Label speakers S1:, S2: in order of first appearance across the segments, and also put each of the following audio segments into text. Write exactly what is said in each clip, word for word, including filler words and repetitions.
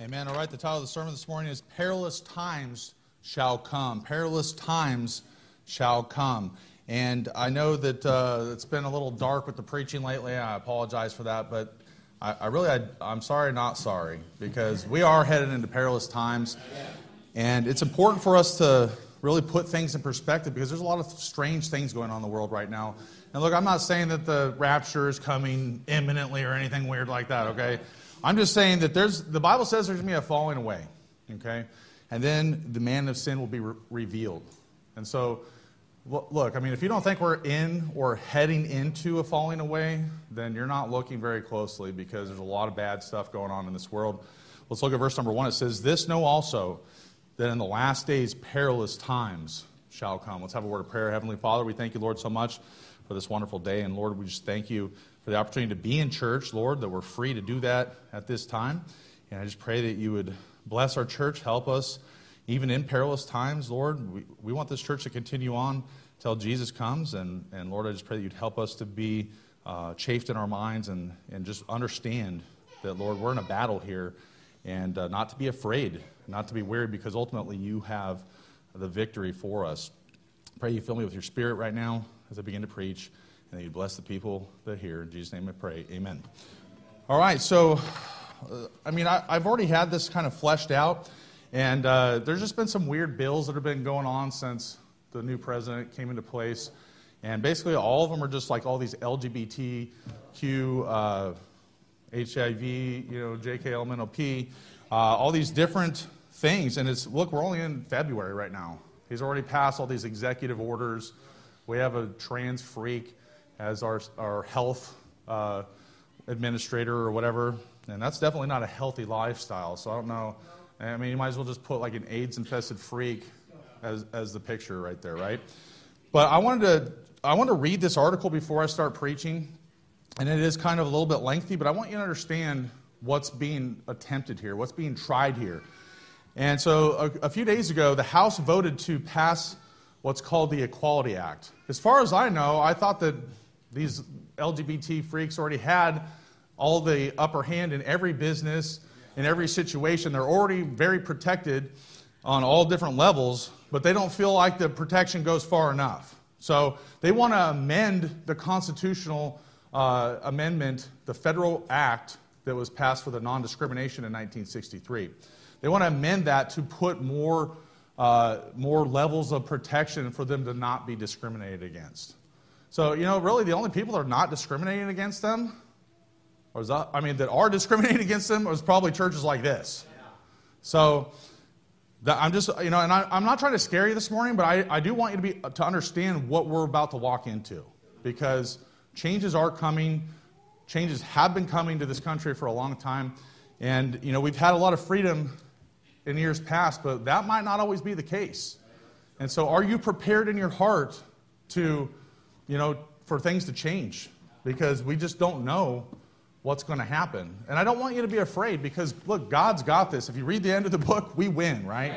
S1: Amen. All right, the title of the sermon this morning is Perilous Times Shall Come. Perilous Times Shall Come. And I know that uh, it's been a little dark with the preaching lately. I apologize for that, but I, I really, I, I'm sorry, not sorry, because we are headed into perilous times. And it's important for us to really put things in perspective because there's a lot of strange things going on in the world right now. And look, I'm not saying that the rapture is coming imminently or anything weird like that, okay? I'm just saying that there's the Bible says there's going to be a falling away, okay? And then the man of sin will be re- revealed. And so, look, I mean, if you don't think we're in or heading into a falling away, then you're not looking very closely because there's a lot of bad stuff going on in this world. Let's look at verse number one. It says, "This know also, that in the last days perilous times shall come." Let's have a word of prayer. Heavenly Father, we thank you, Lord, so much for this wonderful day. And Lord, we just thank you for the opportunity to be in church, Lord, that we're free to do that at this time. And I just pray that you would bless our church, help us, even in perilous times, Lord. We, we want this church to continue on till Jesus comes. And, and Lord, I just pray that you'd help us to be uh, chafed in our minds and, and just understand that, Lord, we're in a battle here. And uh, not to be afraid, not to be weary, because ultimately you have the victory for us. I pray you fill me with your spirit right now as I begin to preach, and that you bless the people that hear. In Jesus' name I pray, amen. All right, so, uh, I mean, I, I've already had this kind of fleshed out, and uh, there's just been some weird bills that have been going on since the new president came into place, and basically all of them are just like all these L G B T Q, uh, H I V, you know, J K L M N O P, uh, all these different things. And it's, look, we're only in February right now. He's already passed all these executive orders. We have a trans freak as our our health uh, administrator or whatever. And that's definitely not a healthy lifestyle. So I don't know. I mean, you might as well just put like an AIDS-infested freak as as the picture right there, right? But I wanted to I want to read this article before I start preaching. And it is kind of a little bit lengthy, but I want you to understand what's being attempted here, what's being tried here. And so a, a few days ago, the House voted to pass what's called the Equality Act. As far as I know, I thought that these L G B T freaks already had all the upper hand in every business, in every situation. They're already very protected on all different levels, but they don't feel like the protection goes far enough. So they want to amend the constitutional Uh, amendment, the federal act that was passed for the non-discrimination in nineteen sixty-three. They want to amend that to put more uh, more levels of protection for them to not be discriminated against. So, you know, really the only people that are not discriminating against them, or is that, I mean, that are discriminating against them, is probably churches like this. Yeah. So, the, I'm just, you know, and I, I'm not trying to scare you this morning, but I, I do want you to be to understand what we're about to walk into, because changes are coming. Changes have been coming to this country for a long time. And, you know, we've had a lot of freedom in years past, but that might not always be the case. And so are you prepared in your heart to, you know, for things to change? Because we just don't know what's going to happen. And I don't want you to be afraid because, look, God's got this. If you read the end of the book, we win, right?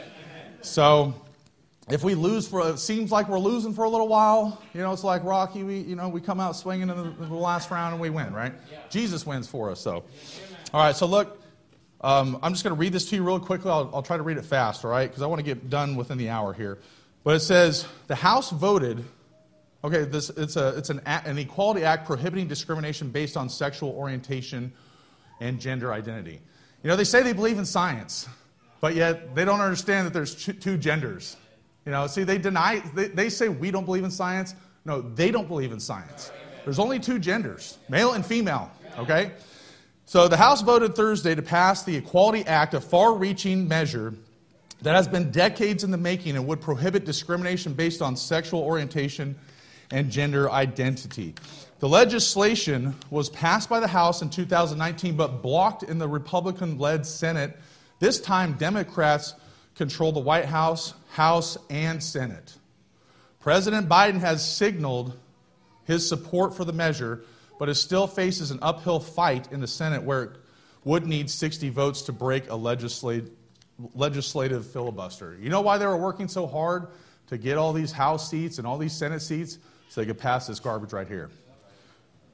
S1: So if we lose for, it seems like we're losing for a little while. You know, it's like Rocky. We, you know, we come out swinging in the, in the last round and we win, right? Yeah. Jesus wins for us, so. All right, so look, um, I'm just going to read this to you real quickly. I'll, I'll try to read it fast, all right? Because I want to get done within the hour here. But it says, the House voted, okay, this it's a it's an, an Equality Act prohibiting discrimination based on sexual orientation and gender identity. You know, they say they believe in science, but yet they don't understand that there's two genders. You know, see, they deny, they, they say we don't believe in science. No, they don't believe in science. There's only two genders, male and female, okay? So the House voted Thursday to pass the Equality Act, a far-reaching measure that has been decades in the making and would prohibit discrimination based on sexual orientation and gender identity. The legislation was passed by the House in two thousand nineteen, but blocked in the Republican-led Senate. This time, Democrats control the White House, House, and Senate. President Biden has signaled his support for the measure, but it still faces an uphill fight in the Senate where it would need sixty votes to break a legislative, legislative filibuster. You know why they were working so hard to get all these House seats and all these Senate seats? So they could pass this garbage right here.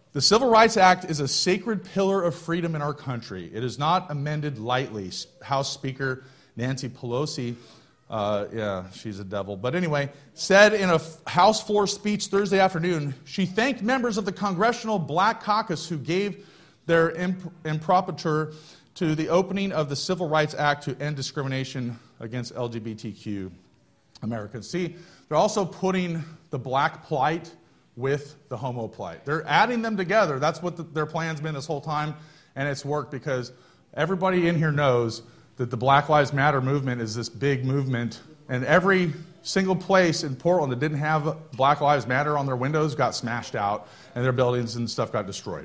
S1: The Civil Rights Act is a sacred pillar of freedom in our country. It is not amended lightly. House Speaker Nancy Pelosi, uh, yeah, she's a devil. But anyway, said in a House floor speech Thursday afternoon, she thanked members of the Congressional Black Caucus who gave their imp- imprimatur to the opening of the Civil Rights Act to end discrimination against L G B T Q Americans. See, they're also putting the black plight with the homo plight. They're adding them together. That's what the, their plan's been this whole time, and it's worked because everybody in here knows that the Black Lives Matter movement is this big movement, and every single place in Portland that didn't have Black Lives Matter on their windows got smashed out, and their buildings and stuff got destroyed.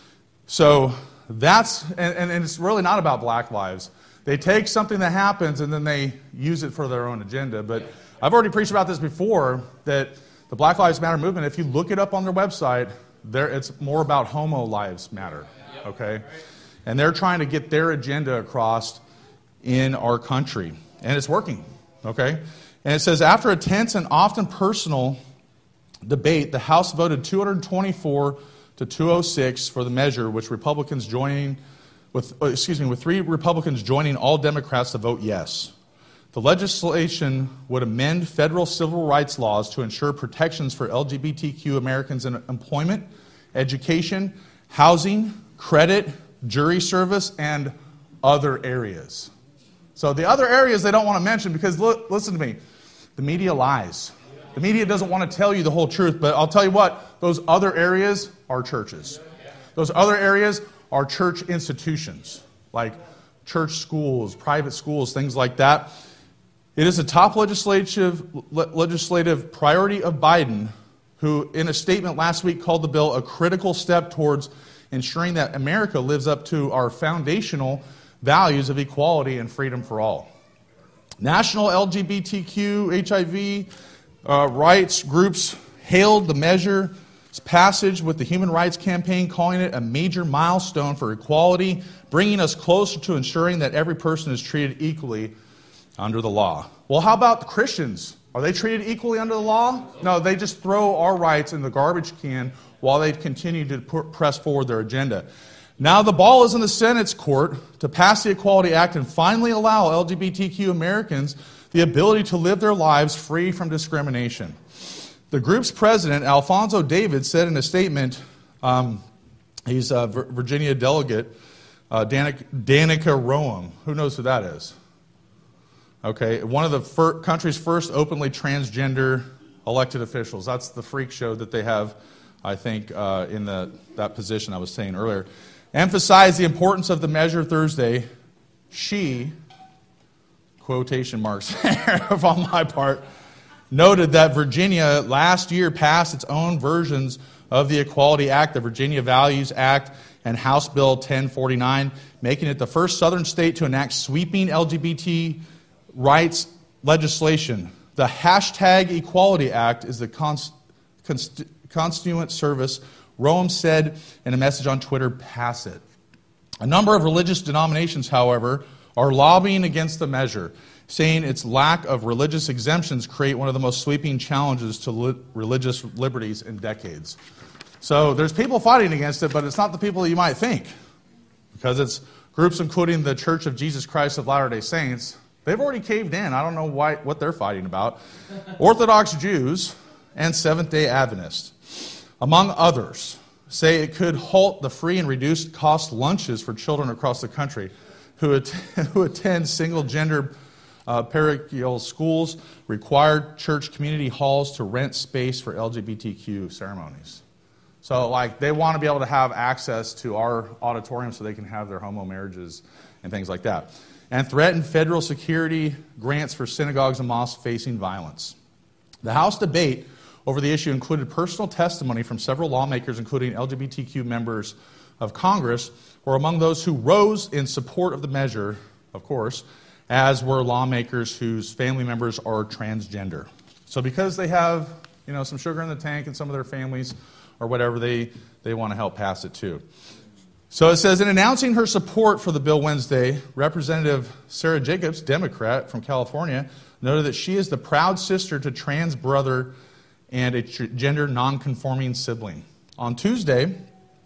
S1: So that's, and, and, and it's really not about black lives. They take something that happens and then they use it for their own agenda. But I've already preached about this before, that the Black Lives Matter movement, if you look it up on their website, it's more about homo lives matter, okay? And they're trying to get their agenda across in our country. And it's working, okay? And it says, after a tense and often personal debate, the House voted two hundred twenty-four to two oh six for the measure, which Republicans joining with, excuse me, with three Republicans joining all Democrats to vote yes. The legislation would amend federal civil rights laws to ensure protections for L G B T Q Americans in employment, education, housing, credit, jury service, and other areas. So the other areas they don't want to mention because, look, listen to me, the media lies. The media doesn't want to tell you the whole truth, but I'll tell you what, those other areas are churches. Those other areas are church institutions, like church schools, private schools, things like that. It is a top legislative legislative priority of Biden, who in a statement last week called the bill a critical step towards ensuring that America lives up to our foundational values of equality and freedom for all. National L G B T Q, H I V uh, rights groups hailed the measure's passage with the Human Rights Campaign, calling it a major milestone for equality, bringing us closer to ensuring that every person is treated equally under the law. Well, how about the Christians? Are they treated equally under the law? No, they just throw our rights in the garbage can while they continue to press forward their agenda. Now the ball is in the Senate's court to pass the Equality Act and finally allow L G B T Q Americans the ability to live their lives free from discrimination. The group's president, Alfonso David, said in a statement, um, he's a Virginia delegate, uh, Danica, Danica Roem. Who knows who that is? Okay, one of the fir- country's first openly transgender elected officials. That's the freak show that they have, I think, uh, in the, that position I was saying earlier. Emphasized the importance of the measure Thursday. She, quotation marks on my part, noted that Virginia last year passed its own versions of the Equality Act, the Virginia Values Act, and House Bill ten forty-nine, making it the first southern state to enact sweeping L G B T rights legislation. The hashtag Equality Act is the const- const- constituent service, Roem said in a message on Twitter, pass it. A number of religious denominations, however, are lobbying against the measure, saying its lack of religious exemptions create one of the most sweeping challenges to li- religious liberties in decades. So there's people fighting against it, but it's not the people that you might think, because it's groups including the Church of Jesus Christ of Latter-day Saints. They've already caved in. I don't know why, what they're fighting about. Orthodox Jews and Seventh-day Adventists, among others, say it could halt the free and reduced cost lunches for children across the country who, att- who attend single-gender uh, parochial schools, required church community halls to rent space for L G B T Q ceremonies. So, like, they want to be able to have access to our auditorium so they can have their homo marriages and things like that. And threatened federal security grants for synagogues and mosques facing violence. The House debate over the issue included personal testimony from several lawmakers, including L G B T Q members of Congress, who were among those who rose in support of the measure, of course, as were lawmakers whose family members are transgender. So because they have, you know, some sugar in the tank in some of their families or whatever, they, they want to help pass it too. So it says, in announcing her support for the bill Wednesday, Representative Sarah Jacobs, Democrat from California, noted that she is the proud sister to trans brother and a gender non-conforming sibling. On Tuesday,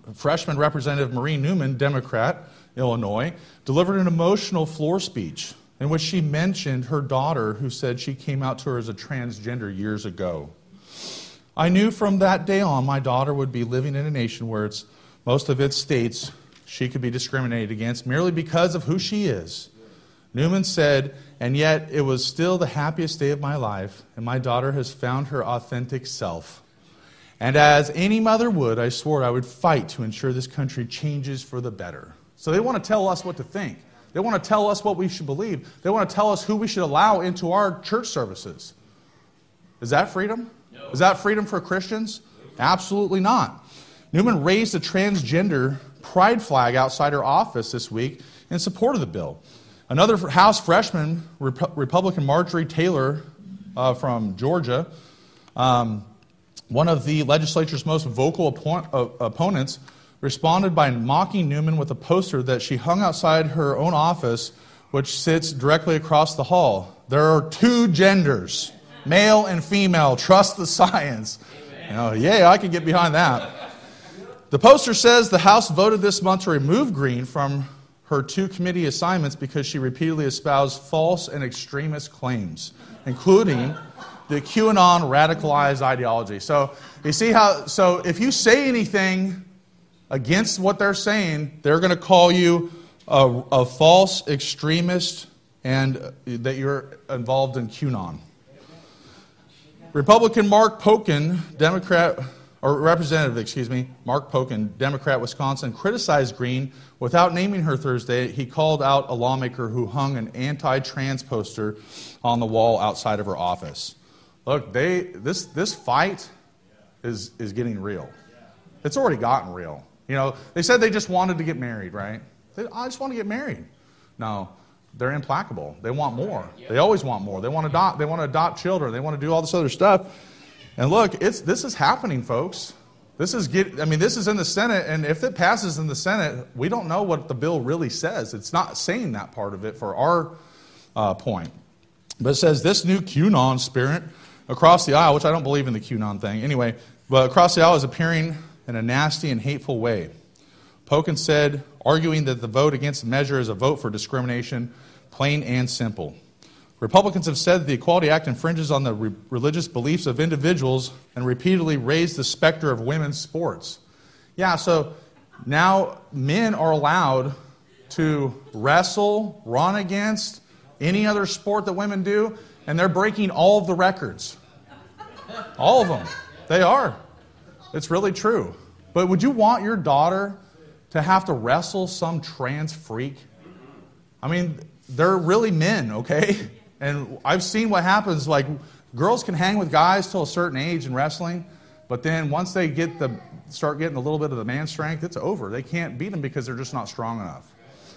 S1: freshman Representative Marie Newman, Democrat, Illinois, delivered an emotional floor speech in which she mentioned her daughter, who said she came out to her as a transgender years ago. I knew from that day on my daughter would be living in a nation where it's, most of its states she could be discriminated against merely because of who she is. Newman said, and yet it was still the happiest day of my life, and my daughter has found her authentic self. And as any mother would, I swore I would fight to ensure this country changes for the better. So they want to tell us what to think. They want to tell us what we should believe. They want to tell us who we should allow into our church services. Is that freedom? No. Is that freedom for Christians? Absolutely not. Newman raised a transgender pride flag outside her office this week in support of the bill. Another House freshman, Rep- Republican Marjorie Taylor uh, from Georgia, um, one of the legislature's most vocal oppo- uh, opponents, responded by mocking Newman with a poster that she hung outside her own office, which sits directly across the hall. There are two genders, male and female. Trust the science. You know, yeah, I can get behind that. The poster says the House voted this month to remove Green from her two committee assignments because she repeatedly espoused false and extremist claims, including the QAnon radicalized ideology. So you see how, so if you say anything against what they're saying, they're going to call you a, a false extremist and that you're involved in QAnon. Republican Mark Pocan, Democrat, or Representative, excuse me, Mark Pocan, Democrat, Wisconsin, criticized Green without naming her Thursday. He called out a lawmaker who hung an anti-trans poster on the wall outside of her office. Look, they this this fight is is getting real. It's already gotten real. You know, they said they just wanted to get married, right? They, I just want to get married. No, they're implacable. They want more. They always want more. They want to adopt. They want to adopt children. They want to do all this other stuff. And look, it's this is happening, folks. This is get. I mean, this is in the Senate, and if it passes in the Senate, we don't know what the bill really says. It's not saying that part of it for our uh, point, but it says this new QAnon spirit across the aisle, which I don't believe in the QAnon thing anyway, but across the aisle is appearing in a nasty and hateful way. Pocan said, arguing that the vote against the measure is a vote for discrimination, plain and simple. Republicans have said the Equality Act infringes on the re- religious beliefs of individuals and repeatedly raised the specter of women's sports. Yeah, so now men are allowed to wrestle, run against any other sport that women do, and they're breaking all of the records. All of them. They are. It's really true. But would you want your daughter to have to wrestle some trans freak? I mean, they're really men, okay? And I've seen what happens, like, girls can hang with guys till a certain age in wrestling, but then once they get the start getting a little bit of the man strength, it's over. They can't beat them because they're just not strong enough.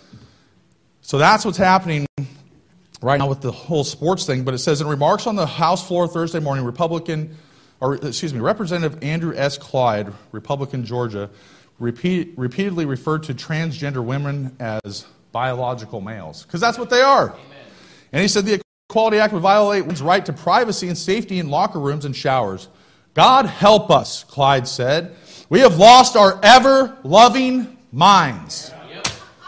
S1: So that's what's happening right now with the whole sports thing. But it says, in remarks on the House floor Thursday morning, Republican, or excuse me, Representative Andrew S. Clyde, Republican Georgia, repeat, repeatedly referred to transgender women as biological males, because that's what they are. Amen. And he said the Equality Act would violate one's right to privacy and safety in locker rooms and showers. God help us, Clyde said. We have lost our ever-loving minds. Yep.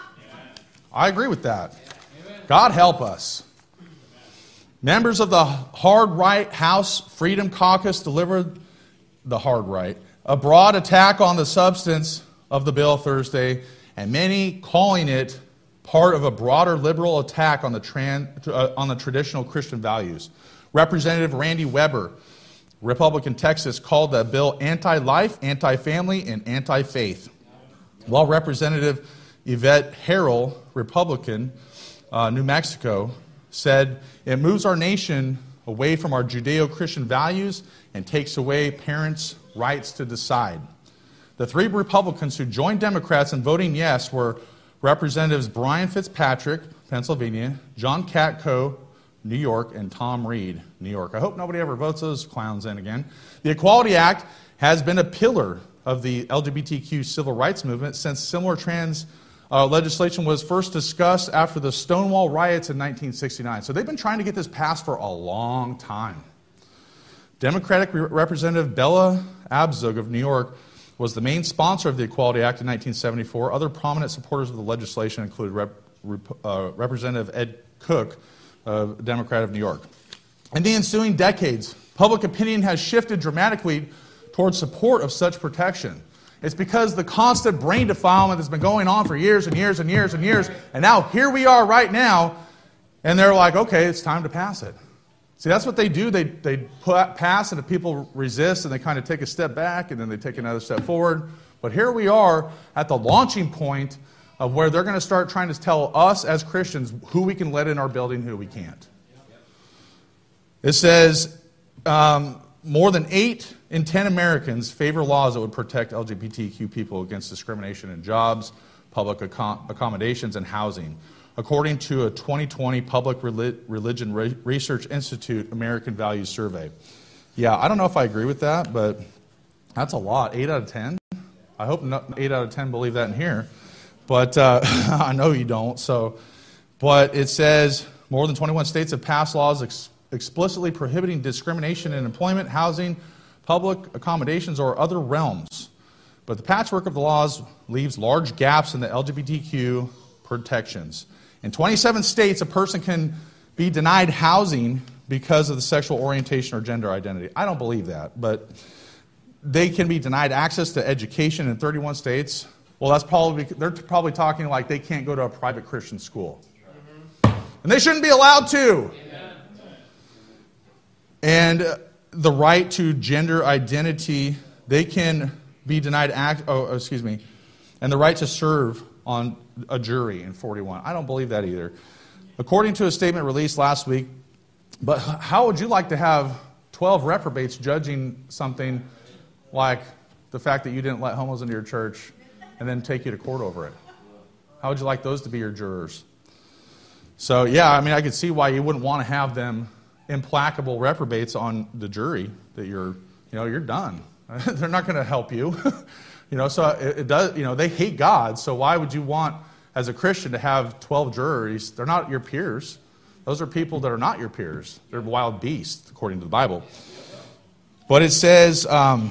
S1: I agree with that. God help us. Members of the Hard Right House Freedom Caucus delivered the hard right, a broad attack on the substance of the bill Thursday, and many calling it part of a broader liberal attack on the, trans, uh, on the traditional Christian values. Representative Randy Weber, Republican Texas, called the bill anti-life, anti-family, and anti-faith. While Representative Yvette Harrell, Republican, uh, New Mexico, said it moves our nation away from our Judeo-Christian values and takes away parents' rights to decide. The three Republicans who joined Democrats in voting yes were Representatives Brian Fitzpatrick, Pennsylvania, John Katko, New York, and Tom Reed, New York. I hope nobody ever votes those clowns in again. The Equality Act has been a pillar of the L G B T Q civil rights movement since similar trans uh, legislation was first discussed after the Stonewall riots in nineteen sixty-nine. So they've been trying to get this passed for a long time. Democratic Re- Representative Bella Abzug of New York was the main sponsor of the Equality Act in nineteen seventy-four. Other prominent supporters of the legislation included Rep, Rep, uh, Representative Ed Cook, a Democrat of New York. In the ensuing decades, public opinion has shifted dramatically towards support of such protection. It's because the constant brain defilement has been going on for years and years and years and years, and now here we are right now, and they're like, okay, it's time to pass it. See, that's what they do. They, they put, pass, and if people resist, and they kind of take a step back, and then they take another step forward. But here we are at the launching point of where they're going to start trying to tell us as Christians who we can let in our building, who we can't. It says um, more than eight in ten Americans favor laws that would protect L G B T Q people against discrimination in jobs, public accom- accommodations, and housing, according to a twenty twenty Public Religion Research Institute American Values Survey. Yeah, I don't know if I agree with that, but that's a lot. eight out of ten? I hope not eight out of ten believe that in here. But uh, I know you don't. So, But it says more than twenty-one states have passed laws ex- explicitly prohibiting discrimination in employment, housing, public accommodations, or other realms. But the patchwork of the laws leaves large gaps in the L G B T Q protections. In twenty-seven states, a person can be denied housing because of the sexual orientation or gender identity. I don't believe that, but they can be denied access to education in thirty-one states. Well, that's probably, they're probably talking like they can't go to a private Christian school. Mm-hmm. And they shouldn't be allowed to. Amen. And the right to gender identity, they can be denied, act, oh, excuse me, and the right to serve on a jury in forty-one. I don't believe that either. According to a statement released last week, but how would you like to have twelve reprobates judging something like the fact that you didn't let homos into your church and then take you to court over it? How would you like those to be your jurors? So, yeah, I mean, I could see why you wouldn't want to have them implacable reprobates on the jury, that you're, you know, you're done. They're not going to help you. You know, so it, it does, you know, they hate God, so why would you want, as a Christian, to have twelve jurors? They're not your peers. Those are people that are not your peers. They're wild beasts, according to the Bible. But it says, um,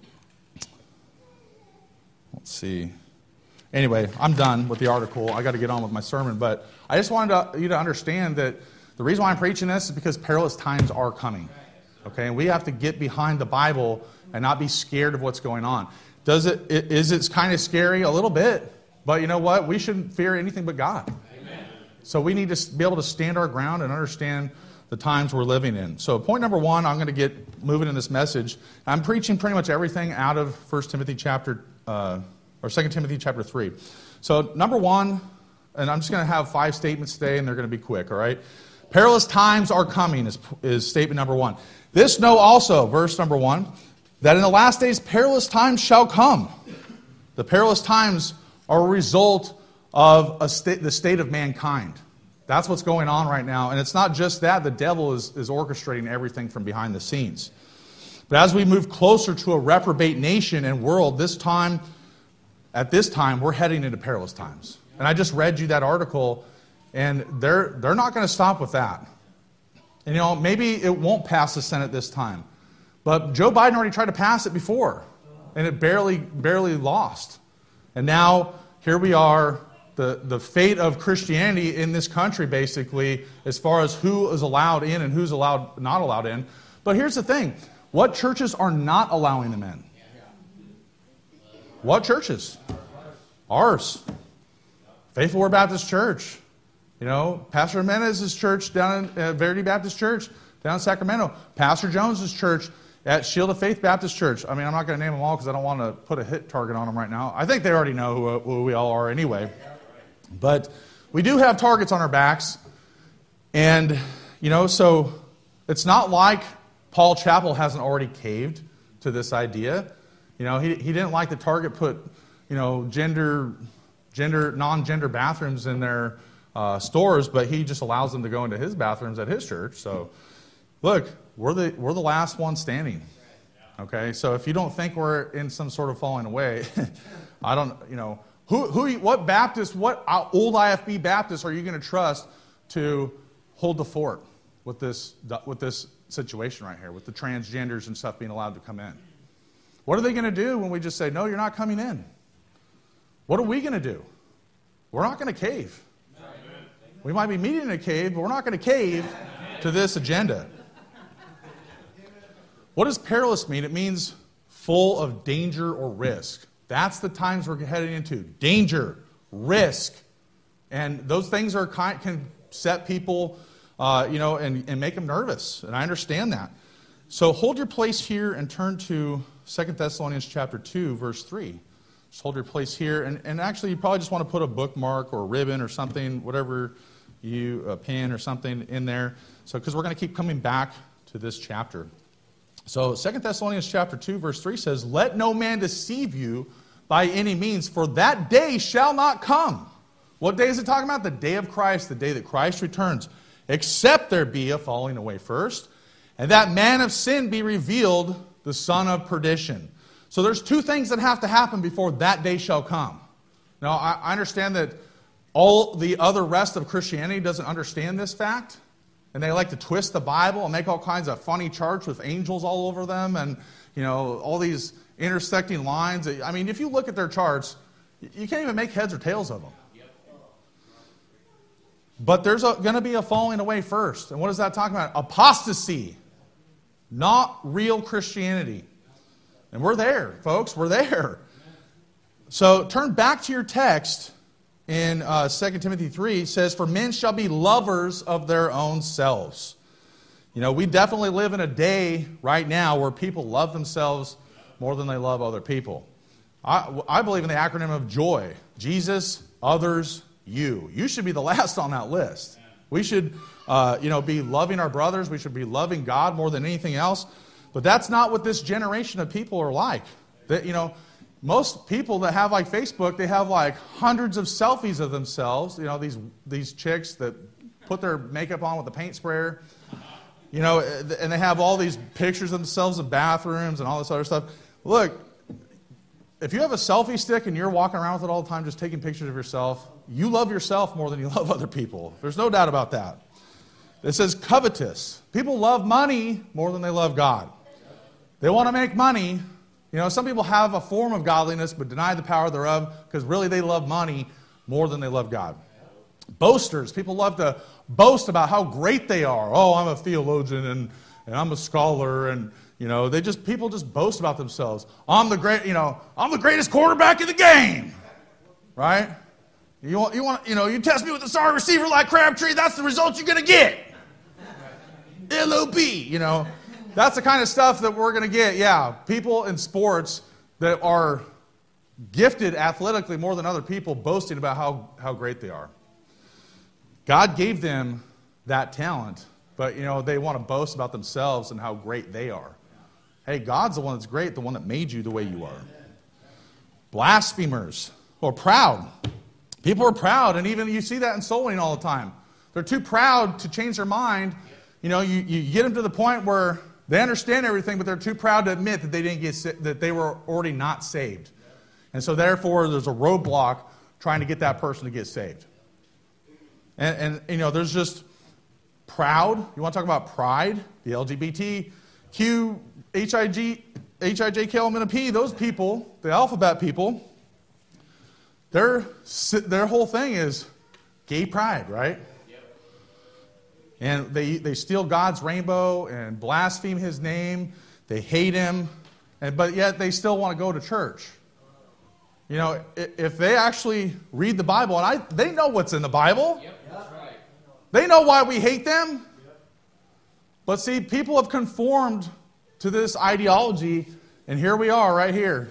S1: let's see. Anyway, I'm done with the article. I got to get on with my sermon, but I just wanted to, you to understand that the reason why I'm preaching this is because perilous times are coming. Okay, and we have to get behind the Bible and not be scared of what's going on. Does it? Is it kind of scary? A little bit. But you know what? We shouldn't fear anything but God. Amen. So we need to be able to stand our ground and understand the times we're living in. So point number one, I'm going to get moving in this message. I'm preaching pretty much everything out of First Timothy chapter, uh, or Second Timothy chapter three. So number one, and I'm just going to have five statements today, and they're going to be quick, all right? Perilous times are coming is, is statement number one. This know also, verse number one, that in the last days perilous times shall come. The perilous times are a result of a sta- the state of mankind. That's what's going on right now. And it's not just that. The devil is, is orchestrating everything from behind the scenes. But as we move closer to a reprobate nation and world, this time, at this time, we're heading into perilous times. And I just read you that article, and they're they're not going to stop with that. And, you know, maybe it won't pass the Senate this time. But Joe Biden already tried to pass it before, and it barely barely lost. And now, here we are, the, the fate of Christianity in this country, basically, as far as who is allowed in and who's allowed not allowed in. But here's the thing. What churches are not allowing them in? What churches? Ours. Faithful Word Baptist Church. You know, Pastor Jimenez's church down in uh, Verity Baptist Church down in Sacramento. Pastor Jones's church at Shield of Faith Baptist Church. I mean, I'm not going to name them all because I don't want to put a hit target on them right now. I think they already know who, who we all are anyway. But we do have targets on our backs. And, you know, so it's not like Paul Chappell hasn't already caved to this idea. You know, he, he didn't like the Target put, you know, gender, gender, non-gender bathrooms in their uh, stores, but he just allows them to go into his bathrooms at his church. So, look, we're the we're the last one standing. Okay, so if you don't think we're in some sort of falling away, I don't, you know, who who what Baptist, what old I F B Baptist are you going to trust to hold the fort with this with this situation right here, with the transgenders and stuff being allowed to come in? What are they going to do when we just say, no, you're not coming in? What are we going to do? We're not going to cave. We might be meeting in a cave, but we're not going to cave to this agenda. What does perilous mean? It means full of danger or risk. That's the times we're heading into. Danger, risk. And those things are kind, can set people, uh, you know, and, and make them nervous. And I understand that. So hold your place here and turn to Second Thessalonians chapter two, verse three. Just hold your place here. And, and actually, you probably just want to put a bookmark or a ribbon or something, whatever you, a pen or something in there. So, because we're going to keep coming back to this chapter. So Second Thessalonians chapter two, verse three says, let no man deceive you by any means, for that day shall not come. What day is it talking about? The day of Christ, the day that Christ returns. Except there be a falling away first, and that man of sin be revealed, the son of perdition. So there's two things that have to happen before that day shall come. Now, I, I understand that all the other rest of Christianity doesn't understand this fact. And they like to twist the Bible and make all kinds of funny charts with angels all over them and, you know, all these intersecting lines. I mean, if you look at their charts, you can't even make heads or tails of them. But there's going to be a falling away first. And what is that talking about? Apostasy. Not real Christianity. And we're there, folks. We're there. So turn back to your text. In uh, Second Timothy three, it says, for men shall be lovers of their own selves. You know, we definitely live in a day right now where people love themselves more than they love other people. I, I believe in the acronym of JOY. Jesus, others, you. You should be the last on that list. We should, uh, you know, be loving our brothers. We should be loving God more than anything else. But that's not what this generation of people are like. That, you know, most people that have like Facebook, they have like hundreds of selfies of themselves. You know, these these chicks that put their makeup on with a paint sprayer. You know, and they have all these pictures of themselves in bathrooms and all this other stuff. Look, if you have a selfie stick and you're walking around with it all the time just taking pictures of yourself, you love yourself more than you love other people. There's no doubt about that. It says covetous. People love money more than they love God. They want to make money. You know, some people have a form of godliness but deny the power thereof because really they love money more than they love God. Boasters. People love to boast about how great they are. Oh, I'm a theologian and, and I'm a scholar and, you know, they just, people just boast about themselves. I'm the great, you know, I'm the greatest quarterback in the game. Right? You want, you want, you know, you test me with a sorry receiver like Crabtree, that's the result you're going to get. L O B, you know. That's the kind of stuff that we're going to get. Yeah, people in sports that are gifted athletically more than other people boasting about how, how great they are. God gave them that talent, but, you know, they want to boast about themselves and how great they are. Hey, God's the one that's great, the one that made you the way you are. Blasphemers or proud. People are proud, and even you see that in soul winning all the time. They're too proud to change their mind. You know, you, you get them to the point where they understand everything, but they're too proud to admit that they didn't get that they were already not saved. And so therefore there's a roadblock trying to get that person to get saved. And, and you know, there's just proud. You want to talk about pride? The L G B T Q, H I G, H I J K L M N P, those people, the alphabet people, their, their whole thing is gay pride, right? And they, they steal God's rainbow and blaspheme His name. They hate Him. And, but yet they still want to go to church. You know, if they actually read the Bible, and I, they know what's in the Bible. Yep, that's right. They know why we hate them. Yep. But see, people have conformed to this ideology, and here we are right here.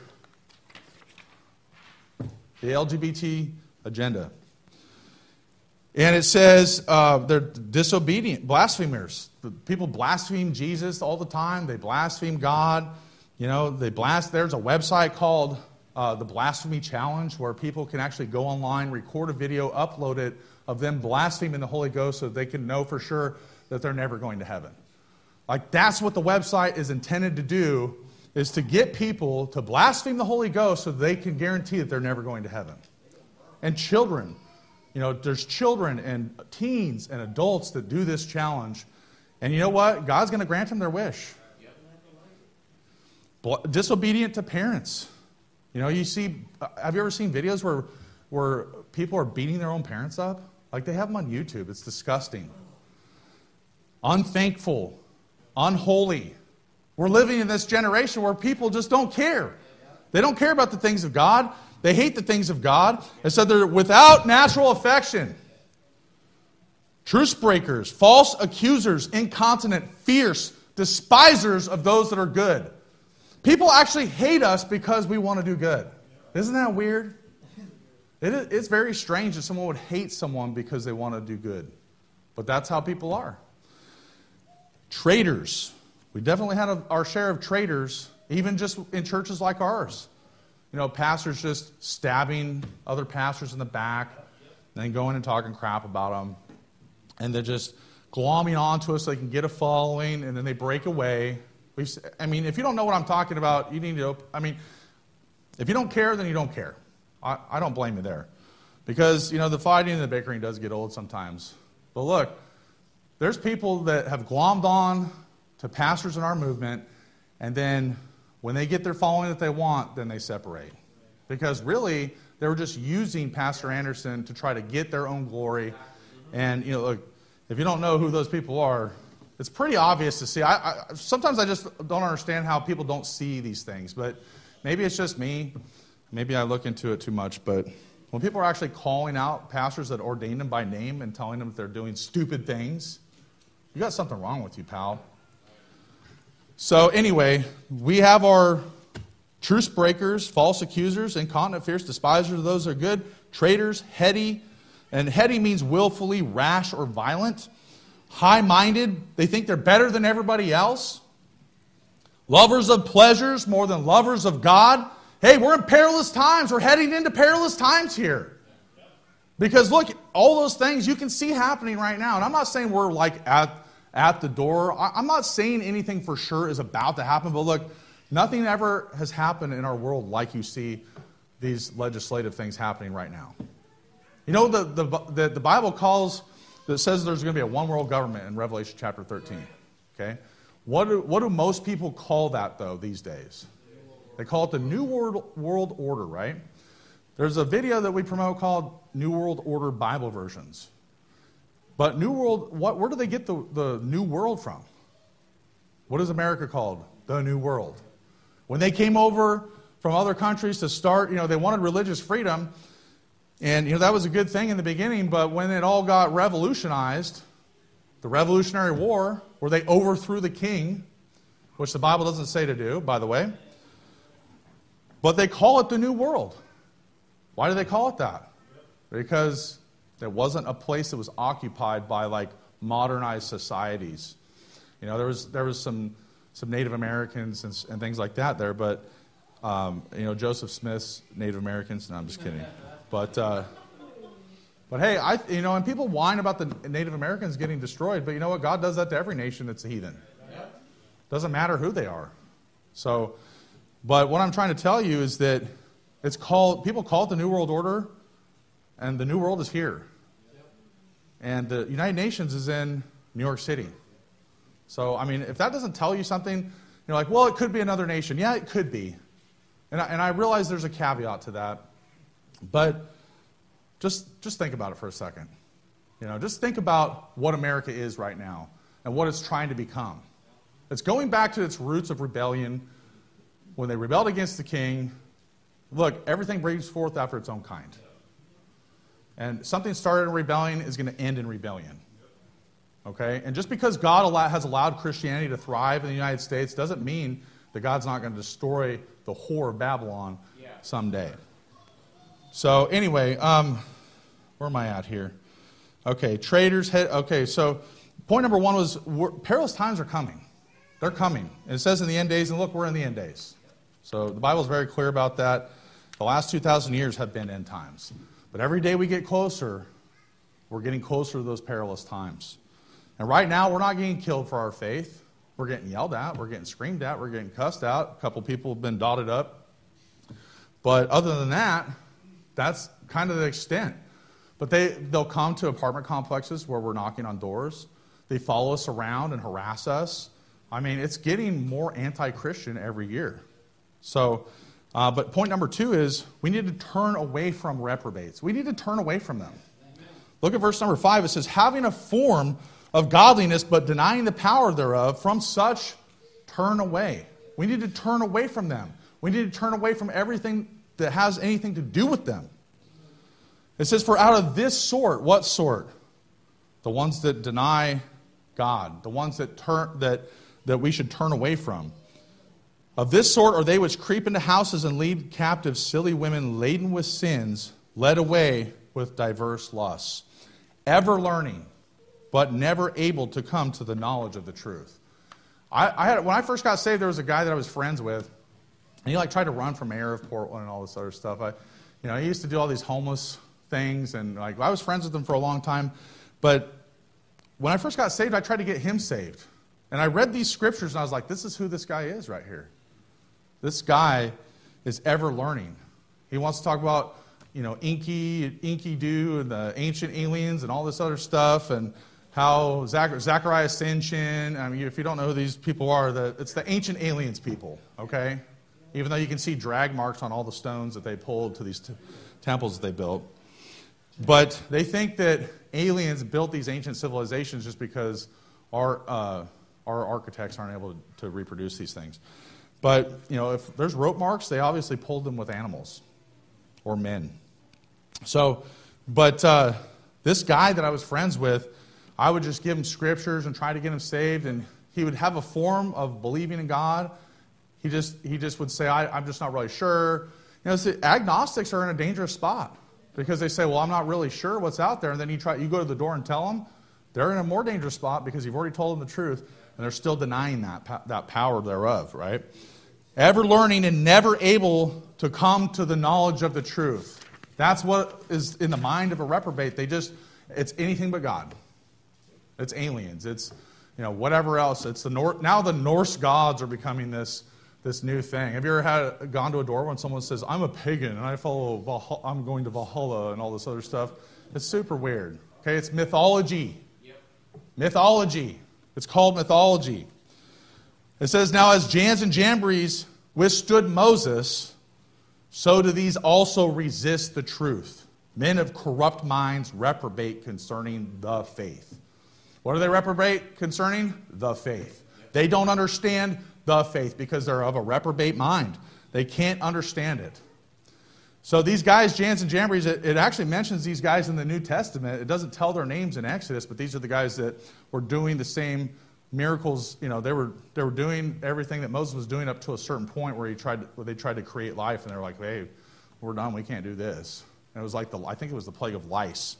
S1: The L G B T agenda. And it says uh, they're disobedient, blasphemers. People blaspheme Jesus all the time. They blaspheme God. You know, they blast. There's a website called uh, the Blasphemy Challenge where people can actually go online, record a video, upload it of them blaspheming the Holy Ghost so they can know for sure that they're never going to heaven. Like, that's what the website is intended to do, is to get people to blaspheme the Holy Ghost so they can guarantee that they're never going to heaven. And children. You know, there's children and teens and adults that do this challenge. And you know what? God's going to grant them their wish. disobedient to parents. You know, you see, have you ever seen videos where, where people are beating their own parents up? Like they have them on YouTube. It's disgusting. Unthankful, unholy. We're living in this generation where people just don't care. They don't care about the things of God. They hate the things of God. It said they're without natural affection. Truce breakers, false accusers, incontinent, fierce, despisers of those that are good. People actually hate us because we want to do good. Isn't that weird? It is, it's very strange that someone would hate someone because they want to do good. But that's how people are. Traitors. We definitely had a, our share of traitors, even just in churches like ours. You know, pastors just stabbing other pastors in the back, and then going and talking crap about them. And they're just glomming onto us so they can get a following, and then they break away. We've, I mean, if you don't know what I'm talking about, you need to, I mean, if you don't care, then you don't care. I, I don't blame you there. Because, you know, the fighting and the bickering does get old sometimes. But look, there's people that have glommed on to pastors in our movement, and then when they get their following that they want, then they separate. Because really, they were just using Pastor Anderson to try to get their own glory. And, you know, look, if you don't know who those people are, it's pretty obvious to see. I, I, sometimes I just don't understand how people don't see these things. But maybe it's just me. Maybe I look into it too much. But when people are actually calling out pastors that ordained them by name and telling them that they're doing stupid things, you got something wrong with you, pal. So anyway, we have our truce breakers, false accusers, incontinent, fierce, despisers of those that are good, traitors, heady. And heady means willfully, rash, or violent. High-minded, they think they're better than everybody else. Lovers of pleasures more than lovers of God. Hey, we're in perilous times. We're heading into perilous times here. Because look, all those things you can see happening right now. And I'm not saying we're like at, at the door. I'm not saying anything for sure is about to happen. But look, nothing ever has happened in our world like you see these legislative things happening right now. You know, the, the, the, the Bible calls, that says there's going to be a one-world government in Revelation chapter thirteen. Okay? What do, what do most people call that, though, these days? They call it the New World, World Order, right? There's a video that we promote called New World Order Bible Versions. But New World, what, where do they get the, the New World from? What is America called? The New World. When they came over from other countries to start, you know, they wanted religious freedom. And, you know, that was a good thing in the beginning, but when it all got revolutionized, the Revolutionary War, where they overthrew the king, which the Bible doesn't say to do, by the way, but they call it the New World. Why do they call it that? Because it wasn't a place that was occupied by, like, modernized societies. You know, there was there was some, some Native Americans and, and things like that there, but, um, you know, Joseph Smith's Native Americans, no, I'm just kidding. But, uh, but hey, I, you know, and people whine about the Native Americans getting destroyed, but you know what? God does that to every nation that's a heathen. Doesn't matter who they are. So, but what I'm trying to tell you is that it's called, people call it the New World Order, and the New World is here. And the United Nations is in New York City. So, I mean, if that doesn't tell you something, you're like, well, it could be another nation. Yeah, it could be. And I, and I realize there's a caveat to that. But just, just think about it for a second. You know, just think about what America is right now and what it's trying to become. It's going back to its roots of rebellion. When they rebelled against the king, look, everything brings forth after its own kind. And something started in rebellion is going to end in rebellion. Okay? And just because God has allowed Christianity to thrive in the United States doesn't mean that God's not going to destroy the whore of Babylon someday. So anyway, um, where am I at here? Okay, traitors. Head, okay, so point number one was perilous times are coming. They're coming. And it says in the end days, and look, we're in the end days. So the Bible is very clear about that. The last two thousand years have been end times. But every day we get closer, we're getting closer to those perilous times. And right now, we're not getting killed for our faith. We're getting yelled at. We're getting screamed at. We're getting cussed out. A couple people have been dotted up. But other than that, that's kind of the extent. But they, they'll come to apartment complexes where we're knocking on doors. They follow us around and harass us. I mean, it's getting more anti-Christian every year. So, uh, but point number two is we need to turn away from reprobates. We need to turn away from them. Amen. Look at verse number five. It says, having a form of godliness, but denying the power thereof, from such turn away. We need to turn away from them. We need to turn away from everything that has anything to do with them. It says, for out of this sort, what sort? The ones that deny God, the ones that turn that, that we should turn away from. Of this sort are they which creep into houses and lead captive silly women laden with sins, led away with diverse lusts, ever learning, but never able to come to the knowledge of the truth. I, I had when I first got saved, there was a guy that I was friends with, and he like tried to run for mayor of Portland and all this other stuff. I, you know, he used to do all these homeless things, and like I was friends with him for a long time. But when I first got saved, I tried to get him saved, and I read these scriptures, and I was like, "This is who this guy is right here. This guy is ever learning. He wants to talk about, you know, Inky, Inky Doo, and the ancient aliens, and all this other stuff, and how Zach, Zachariah Sitchin. I mean, if you don't know who these people are, the, it's the ancient aliens people. Okay." Even though you can see drag marks on all the stones that they pulled to these t- temples that they built. But they think that aliens built these ancient civilizations just because our uh, our architects aren't able to, to reproduce these things. But, you know, if there's rope marks, they obviously pulled them with animals or men. So, but uh, this guy that I was friends with, I would just give him scriptures and try to get him saved, and he would have a form of believing in God. He just he just would say, I, I'm just not really sure. You know, see, agnostics are in a dangerous spot because they say, well, I'm not really sure what's out there. And then you try, you go to the door and tell them, they're in a more dangerous spot because you've already told them the truth, and they're still denying that, that power thereof, right? Ever learning and never able to come to the knowledge of the truth. That's what is in the mind of a reprobate. They just, it's anything but God. It's aliens. It's, you know, whatever else. It's the Nor- now the Norse gods are becoming this this new thing. Have you ever had gone to a door when someone says, I'm a pagan and I follow Valhalla, I'm going to Valhalla and all this other stuff? It's super weird. Okay, it's mythology. Yep. Mythology. It's called mythology. It says, now as Jans and Jambres withstood Moses, so do these also resist the truth. Men of corrupt minds reprobate concerning the faith. What do they reprobate concerning? The faith. They don't understand the faith because they're of a reprobate mind. They can't understand it. So these guys, Jans and Jambres, it, it actually mentions these guys in the New Testament. It doesn't tell their names in Exodus, but these are the guys that were doing the same miracles. You know, they were they were doing everything that Moses was doing up to a certain point where he tried to, where they tried to create life, and they were like, hey, we're done. We can't do this. And it was like the I think it was the plague of lice.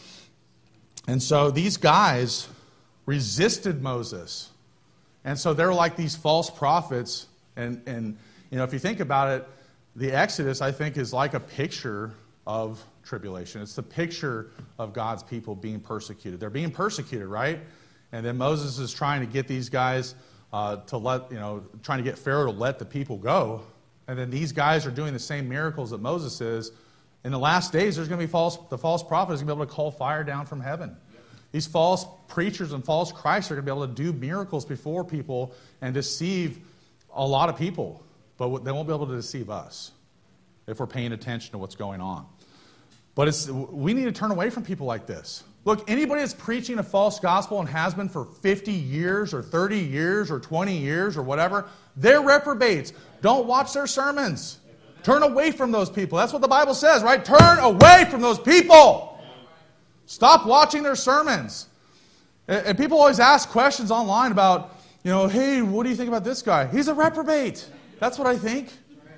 S1: And so these guys resisted Moses. And so they're like these false prophets. And, and, you know, if you think about it, the Exodus, I think, is like a picture of tribulation. It's the picture of God's people being persecuted. They're being persecuted, right? And then Moses is trying to get these guys uh, to let, you know, trying to get Pharaoh to let the people go. And then these guys are doing the same miracles that Moses is. In the last days, there's going to be false, the false prophet is going to be able to call fire down from heaven. These false preachers and false Christs are going to be able to do miracles before people and deceive a lot of people. But they won't be able to deceive us if we're paying attention to what's going on. But it's, we need to turn away from people like this. Look, anybody that's preaching a false gospel and has been for fifty years or thirty years or twenty years or whatever, they're reprobates. Don't watch their sermons. Turn away from those people. That's what the Bible says, right? Turn away from those people. Stop watching their sermons. And people always ask questions online about, you know, hey, what do you think about this guy? He's a reprobate. That's what I think.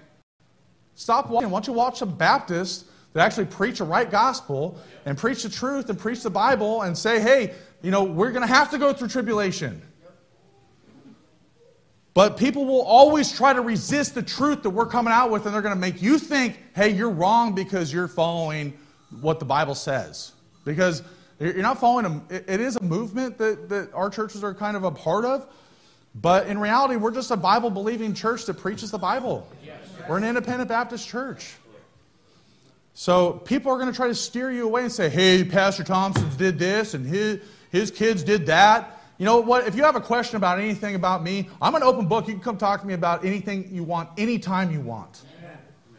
S1: Stop watching. Why don't you watch some Baptists that actually preach a right gospel and preach the truth and preach the Bible and say, hey, you know, we're going to have to go through tribulation. But people will always try to resist the truth that we're coming out with, and they're going to make you think, hey, you're wrong because you're following what the Bible says. Because you're not following them. It is a movement that, that our churches are kind of a part of. But in reality, we're just a Bible-believing church that preaches the Bible. We're an independent Baptist church. So people are going to try to steer you away and say, hey, Pastor Thompson did this and his, his kids did that. You know what? If you have a question about anything about me, I'm an open book. You can come talk to me about anything you want, anytime you want. Amen.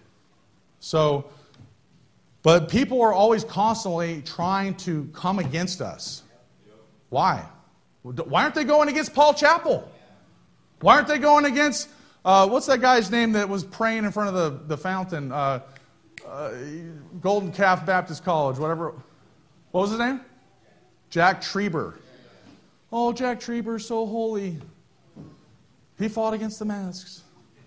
S1: So, but people are always constantly trying to come against us. Why? Why aren't they going against Paul Chappell? Why aren't they going against, uh, what's that guy's name that was praying in front of the, the fountain? Uh, uh, Golden Calf Baptist College, whatever. What was his name? Jack Trieber. Oh, Jack Trieber, so holy. He fought against the masks.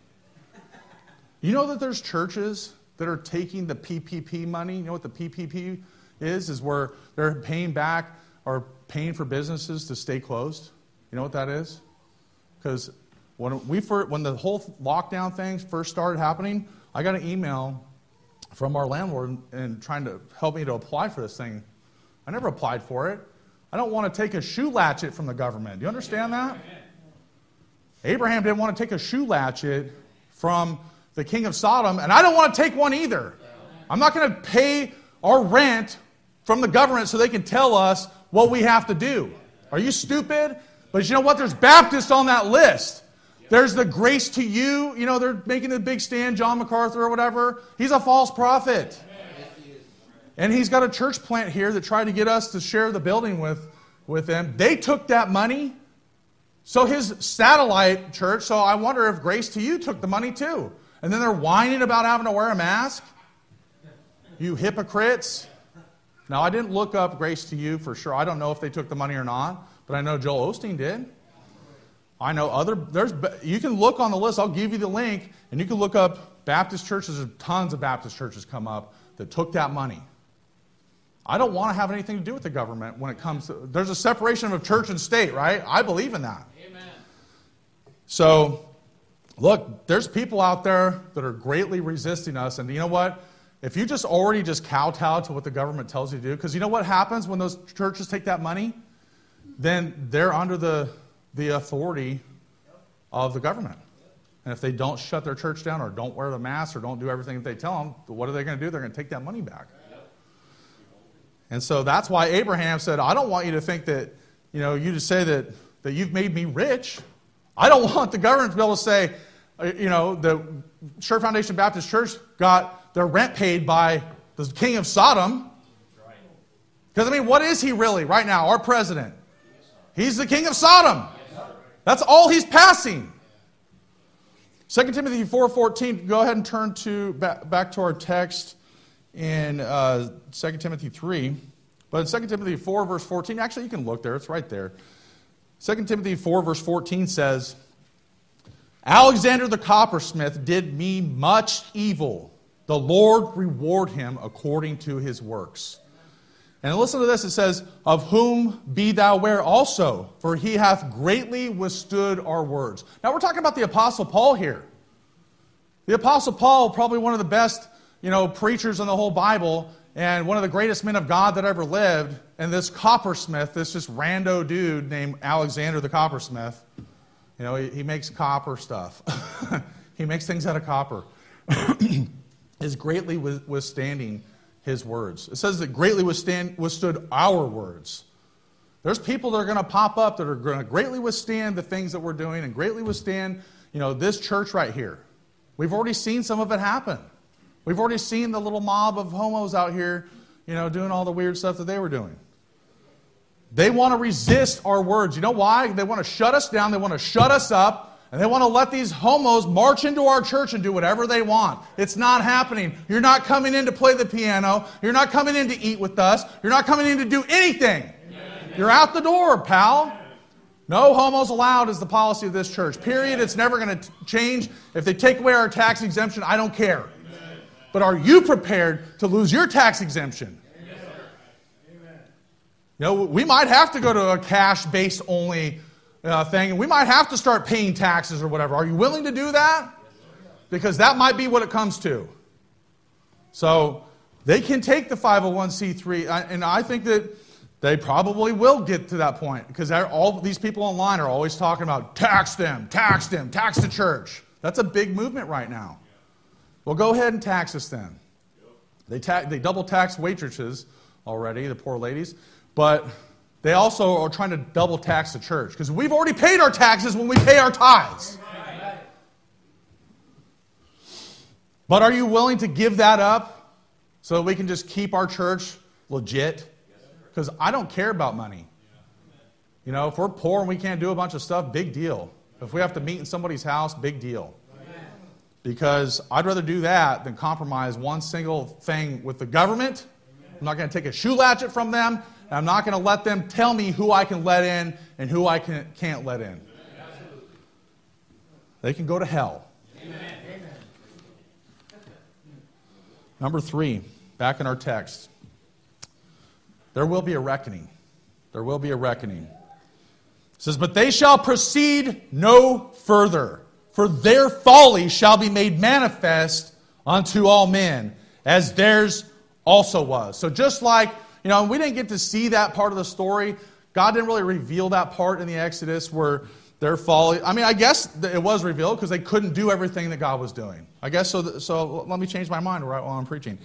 S1: You know that there's churches that are taking the P P P money? You know what the P P P is? Is where they're paying back or paying for businesses to stay closed. You know what that is? Because when we first, when the whole lockdown thing first started happening, I got an email from our landlord and trying to help me to apply for this thing. I never applied for it. I don't want to take a shoe latchet from the government. Do you understand that? Abraham didn't want to take a shoe latchet from the king of Sodom, and I don't want to take one either. I'm not going to pay our rent from the government so they can tell us what we have to do. Are you stupid? But you know what? There's Baptists on that list. There's the Grace to You. You know, they're making a big stand, John MacArthur or whatever. He's a false prophet. And he's got a church plant here that tried to get us to share the building with, with them. They took that money. So his satellite church, so I wonder if Grace to You took the money too. And then they're whining about having to wear a mask. You hypocrites. Now, I didn't look up Grace to You for sure. I don't know if they took the money or not. But I know Joel Osteen did. I know other, there's, you can look on the list. I'll give you the link. And you can look up Baptist churches. There's tons of Baptist churches come up that took that money. I don't want to have anything to do with the government when it comes to... There's a separation of church and state, right? I believe in that. Amen. So, look, there's people out there that are greatly resisting us. And you know what? If you just already just kowtow to what the government tells you to do, because you know what happens when those churches take that money? Then they're under the, the authority of the government. And if they don't shut their church down or don't wear the mask or don't do everything that they tell them, what are they going to do? They're going to take that money back. And so that's why Abraham said, I don't want you to think that, you know, you to say that, that you've made me rich. I don't want the government to be able to say, you know, the Sure Foundation Baptist Church got their rent paid by the king of Sodom. Because, I mean, what is he really right now, our president? He's the king of Sodom. That's all he's passing. Second Timothy four fourteen, go ahead and turn to back, back to our text in uh, Second Timothy three. But in Second Timothy four, verse fourteen, actually you can look there, it's right there. Second Timothy four, verse fourteen says, Alexander the coppersmith did me much evil. The Lord reward him according to his works. And listen to this, it says, of whom be thou ware also, for he hath greatly withstood our words. Now we're talking about the Apostle Paul here. The Apostle Paul, probably one of the best, you know, preachers in the whole Bible, and one of the greatest men of God that ever lived, and this coppersmith, this just rando dude named Alexander the coppersmith, you know, he, he makes copper stuff. He makes things out of copper. Is greatly withstanding his words. It says that greatly withstand, withstood our words. There's people that are going to pop up that are going to greatly withstand the things that we're doing and greatly withstand, you know, this church right here. We've already seen some of it happen. We've already seen the little mob of homos out here, you know, doing all the weird stuff that they were doing. They want to resist our words. You know why? They want to shut us down. They want to shut us up. And they want to let these homos march into our church and do whatever they want. It's not happening. You're not coming in to play the piano. You're not coming in to eat with us. You're not coming in to do anything. Amen. You're out the door, pal. No homos allowed is the policy of this church. Period. It's never going to change. If they take away our tax exemption, I don't care. Amen. But are you prepared to lose your tax exemption? Amen. You know, we might have to go to a cash-based only Uh, thing, and we might have to start paying taxes or whatever. Are you willing to do that? Because that might be what it comes to. So they can take the five oh one c three, and I think that they probably will get to that point, because all these people online are always talking about tax them, tax them, tax the church. That's a big movement right now. Well, go ahead and tax us then. They ta- they double tax waitresses already, the poor ladies, but they also are trying to double tax the church. Because we've already paid our taxes when we pay our tithes. But are you willing to give that up so that we can just keep our church legit? Because I don't care about money. You know, if we're poor and we can't do a bunch of stuff, big deal. If we have to meet in somebody's house, big deal. Because I'd rather do that than compromise one single thing with the government. I'm not going to take a shoe latchet from them. And I'm not going to let them tell me who I can let in and who I can, can't let in. They can go to hell. Amen. Number three, back in our text. There will be a reckoning. There will be a reckoning. It says, but they shall proceed no further, for their folly shall be made manifest unto all men, as theirs also was. So just like, you know, we didn't get to see that part of the story. God didn't really reveal that part in the Exodus where their folly, I mean, I guess it was revealed because they couldn't do everything that God was doing. I guess so. So let me change my mind right while I'm preaching.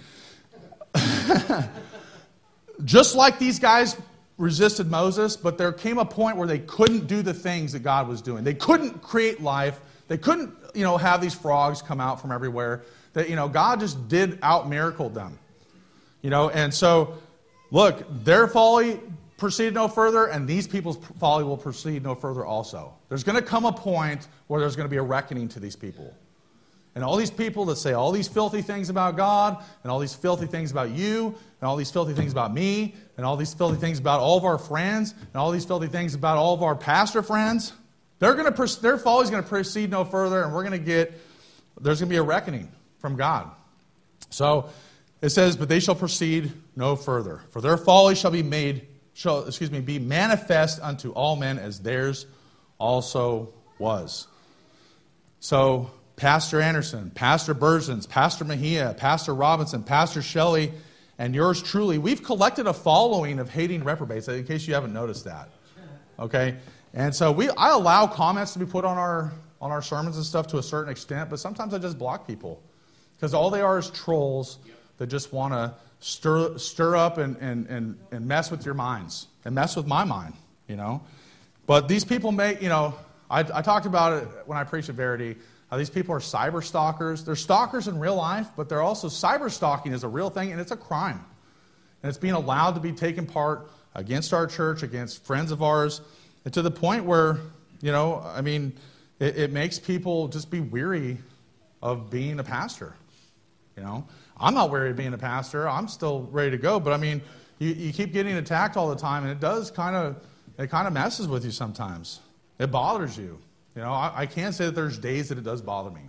S1: Just like these guys resisted Moses, but there came a point where they couldn't do the things that God was doing. They couldn't create life. They couldn't, you know, have these frogs come out from everywhere. That, you know, God just did out-miracle them. You know, and so, look, their folly proceeded no further, and these people's folly will proceed no further also. There's going to come a point where there's going to be a reckoning to these people. And all these people that say all these filthy things about God, and all these filthy things about you, and all these filthy things about me, and all these filthy things about all of our friends, and all these filthy things about all of our pastor friends, they're going to, their folly is going to proceed no further, and we're going to get, there's going to be a reckoning from God. So it says, but they shall proceed no further, for their folly shall be made, shall, excuse me, be manifest unto all men, as theirs also was. So Pastor Anderson, Pastor Berzins, Pastor Mejia, Pastor Robinson, Pastor Shelley, and yours truly, we've collected a following of hating reprobates, in case you haven't noticed that. Okay? And so we, I allow comments to be put on our, on our sermons and stuff to a certain extent, but sometimes I just block people. Because all they are is trolls that just want to stir, stir up and, and, and, and mess with your minds, and mess with my mind, you know? But these people make, you know, I, I talked about it when I preached at Verity. How these people are cyber stalkers. They're stalkers in real life, but they're also cyber stalking is a real thing, and it's a crime. And it's being allowed to be taken part against our church, against friends of ours, and to the point where, you know, I mean, it, it makes people just be weary of being a pastor. You know, I'm not weary of being a pastor. I'm still ready to go, but I mean, you, you keep getting attacked all the time, and it does kind of, it kind of messes with you sometimes. It bothers you. You know, I, I can't say that there's days that it does bother me.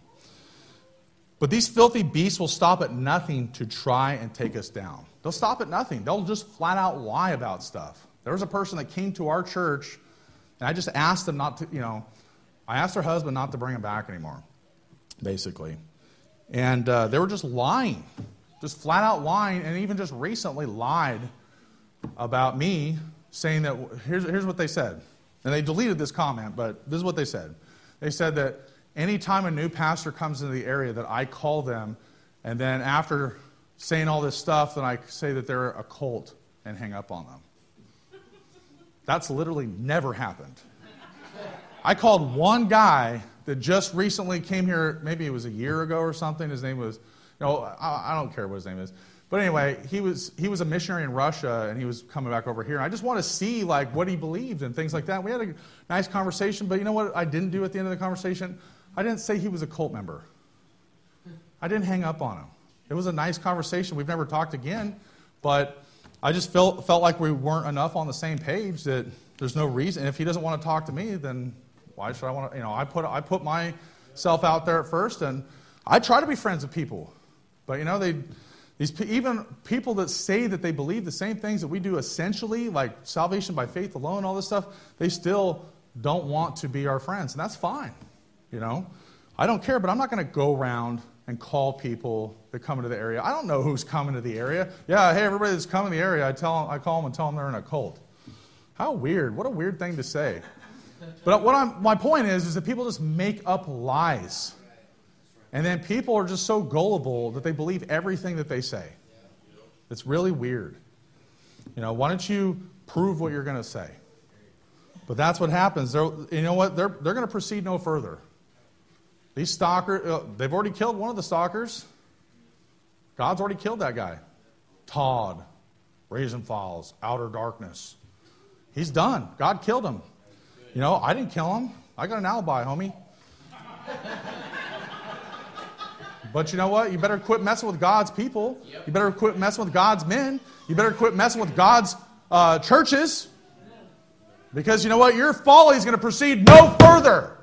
S1: But these filthy beasts will stop at nothing to try and take us down. They'll stop at nothing. They'll just flat out lie about stuff. There was a person that came to our church, and I just asked them not to, you know, I asked her husband not to bring him back anymore, basically. And uh, they were just lying, just flat out lying, and even just recently lied about me, saying that, here's, here's what they said. And they deleted this comment, but this is what they said. They said that anytime a new pastor comes into the area that I call them, and then after saying all this stuff, then I say that they're a cult and hang up on them. That's literally never happened. I called one guy that just recently came here, maybe it was a year ago or something. His name was, you know, I, I don't care what his name is. But anyway, he was he was a missionary in Russia, and he was coming back over here. And I just want to see like what he believed and things like that. We had a nice conversation, but you know what I didn't do at the end of the conversation? I didn't say he was a cult member. I didn't hang up on him. It was a nice conversation. We've never talked again, but I just felt felt like we weren't enough on the same page that there's no reason. And if he doesn't want to talk to me, then why should I want to? You know, I put I put myself out there at first, and I try to be friends with people, but you know they. These even people that say that they believe the same things that we do essentially, like salvation by faith alone, all this stuff, they still don't want to be our friends. And that's fine. You know, I don't care, but I'm not going to go around and call people that come into the area. I don't know who's coming to the area. Yeah, hey, everybody that's coming to the area, I tell them, I call them and tell them they're in a cult. How weird. What a weird thing to say. But what I'm, my point is, is that people just make up lies. And then people are just so gullible that they believe everything that they say. It's really weird. You know, why don't you prove what you're going to say. But that's what happens. They're, you know what? They're, they're going to proceed no further. These stalkers, uh, they've already killed one of the stalkers. God's already killed that guy. Todd, Raisin Falls, Outer Darkness. He's done. God killed him. You know, I didn't kill him. I got an alibi, homie. But you know what? You better quit messing with God's people. You better quit messing with God's men. You better quit messing with God's uh, churches. Because you know what? Your folly is going to proceed no further.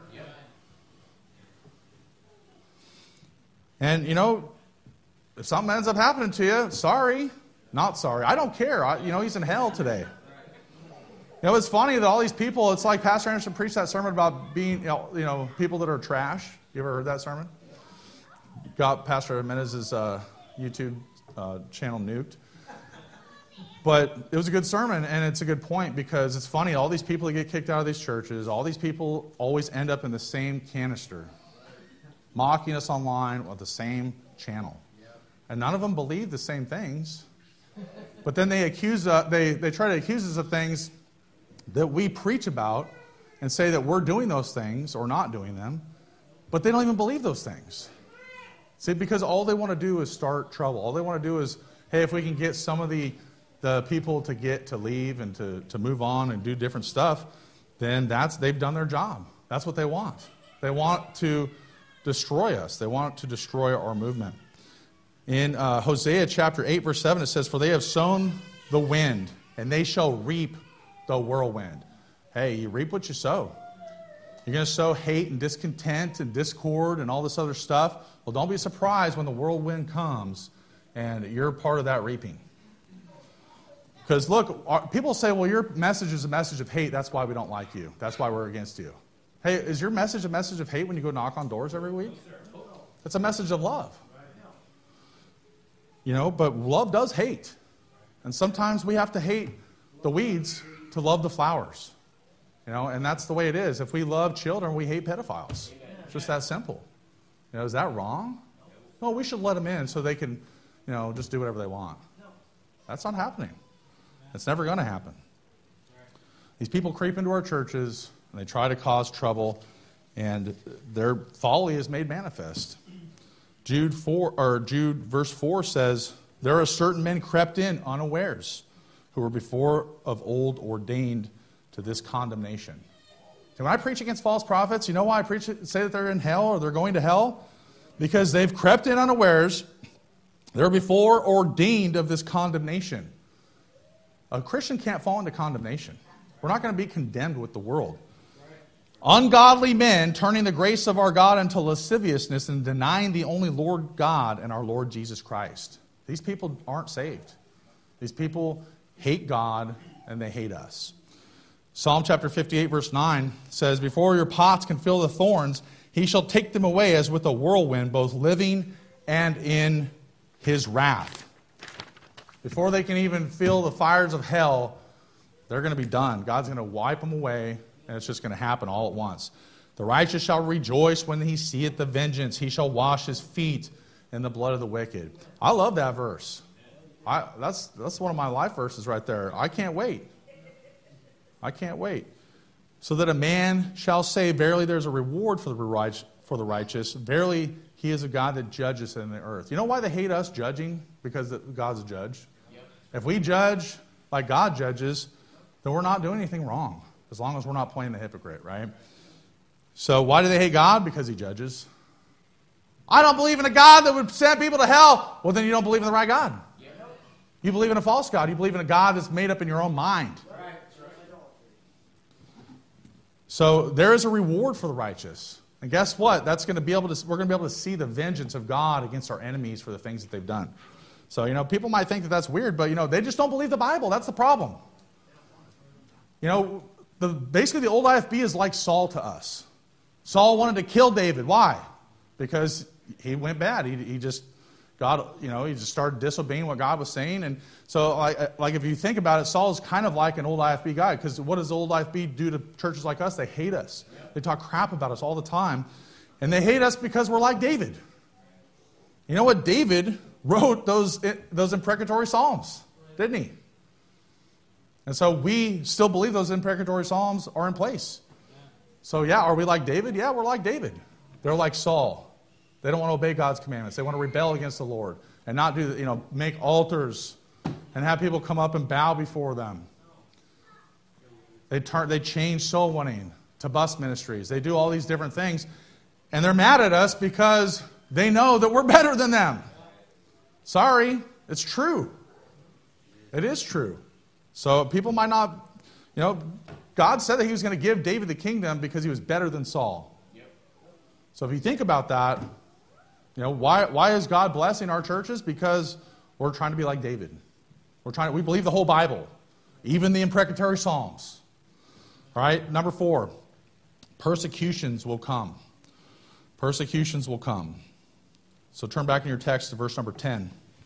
S1: And you know, if something ends up happening to you, sorry. Not sorry. I don't care. I, you know, he's in hell today. You know, it's funny that all these people, it's like Pastor Anderson preached that sermon about being, you know, you know people that are trash. You ever heard that sermon? Got Pastor Jimenez's uh, YouTube uh, channel nuked. But it was a good sermon, and it's a good point, because it's funny, all these people that get kicked out of these churches, all these people always end up in the same canister, mocking us online with the same channel. And none of them believe the same things. But then they accuse, uh, they, they try to accuse us of things that we preach about and say that we're doing those things or not doing them, but they don't even believe those things. See, because all they want to do is start trouble. All they want to do is, hey, if we can get some of the, the people to get to leave and to, to move on and do different stuff, then that's they've done their job. That's what they want. They want to destroy us. They want to destroy our movement. In uh, Hosea chapter eight, verse seven, it says, "For they have sown the wind, and they shall reap the whirlwind." Hey, you reap what you sow. You're going to sow hate and discontent and discord and all this other stuff. Well, don't be surprised when the whirlwind comes and you're part of that reaping. Because look, our, people say, well, your message is a message of hate. That's why we don't like you. That's why we're against you. Hey, is your message a message of hate when you go knock on doors every week? It's a message of love. You know, but love does hate. And sometimes we have to hate the weeds to love the flowers. You know, and that's the way it is. If we love children, we hate pedophiles. It's just that simple. You know, is that wrong? No, we should let them in so they can, you know, just do whatever they want. That's not happening. It's never going to happen. These people creep into our churches, and they try to cause trouble, and their folly is made manifest. Jude four or Jude verse four says, "There are certain men crept in unawares, who were before of old ordained to this condemnation." And when I preach against false prophets, you know why I preach say that they're in hell or they're going to hell? Because they've crept in unawares. They're before ordained of this condemnation. A Christian can't fall into condemnation. We're not going to be condemned with the world. Ungodly men turning the grace of our God into lasciviousness and denying the only Lord God and our Lord Jesus Christ. These people aren't saved. These people hate God and they hate us. Psalm chapter fifty-eight verse nine says, "Before your pots can fill the thorns, he shall take them away as with a whirlwind, both living and in his wrath." Before they can even feel the fires of hell, they're going to be done. God's going to wipe them away, and it's just going to happen all at once. "The righteous shall rejoice when he seeth the vengeance. He shall wash his feet in the blood of the wicked." I love that verse. I, that's, that's one of my life verses right there. I can't wait. I can't wait. "So that a man shall say, Verily there's a reward for the righteous, for the righteous. Verily he is a God that judges in the earth." You know why they hate us judging? Because God's a judge. Yep. If we judge like God judges, then we're not doing anything wrong. As long as we're not playing the hypocrite, right? So why do they hate God? Because he judges. I don't believe in a God that would send people to hell. Well, then you don't believe in the right God. Yep. You believe in a false God. You believe in a God that's made up in your own mind. So there is a reward for the righteous. And guess what? That's going to be able to, we're going to be able to see the vengeance of God against our enemies for the things that they've done. So, you know, people might think that that's weird, but, you know, they just don't believe the Bible. That's the problem. You know, the, basically the old I F B is like Saul to us. Saul wanted to kill David. Why? Because he went bad. He, he just, God, you know, he just started disobeying what God was saying. And so, like, like if you think about it, Saul's kind of like an old I F B guy. Because what does the old I F B do to churches like us? They hate us. They talk crap about us all the time. And they hate us because we're like David. You know what? David wrote those, those imprecatory psalms, didn't he? And so we still believe those imprecatory psalms are in place. So yeah, are we like David? Yeah, we're like David. They're like Saul. They don't want to obey God's commandments. They want to rebel against the Lord and not do, you know, make altars and have people come up and bow before them. They turn, they change soul winning to bus ministries. They do all these different things. And they're mad at us because they know that we're better than them. Sorry, it's true. It is true. So people might not, you know, God said that he was going to give David the kingdom because he was better than Saul. So if you think about that, you know, why, why is God blessing our churches? Because we're trying to be like David. We're trying to, we believe the whole Bible, even the imprecatory Psalms. All right, number four, persecutions will come. Persecutions will come. So turn back in your text to verse number ten.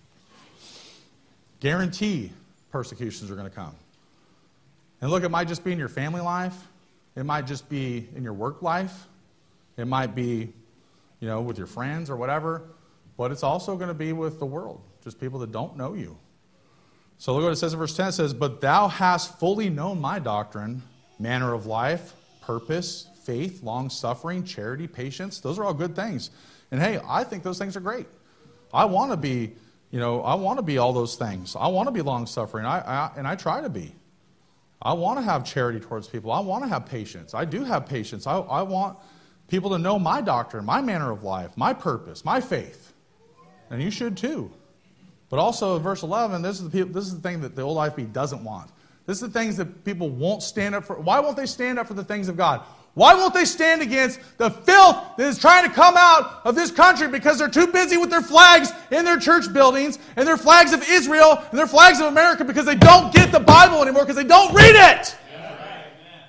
S1: Guarantee persecutions are going to come. And look, it might just be in your family life. It might just be in your work life. It might be, you know, with your friends or whatever. But it's also going to be with the world, just people that don't know you. So look what it says in verse ten. It says, "But thou hast fully known my doctrine, manner of life, purpose, faith, long-suffering, charity, patience." Those are all good things. And hey, I think those things are great. I want to be, you know, I want to be all those things. I want to be long-suffering, I, I, and I try to be. I want to have charity towards people. I want to have patience. I do have patience. I, I want people to know my doctrine, my manner of life, my purpose, my faith. And you should too. But also, verse eleven, this is the, this is the thing that the old I F B doesn't want. This is the things that people won't stand up for. Why won't they stand up for the things of God? Why won't they stand against the filth that is trying to come out of this country because they're too busy with their flags in their church buildings and their flags of Israel and their flags of America because they don't get the Bible anymore because they don't read it. Yeah, right.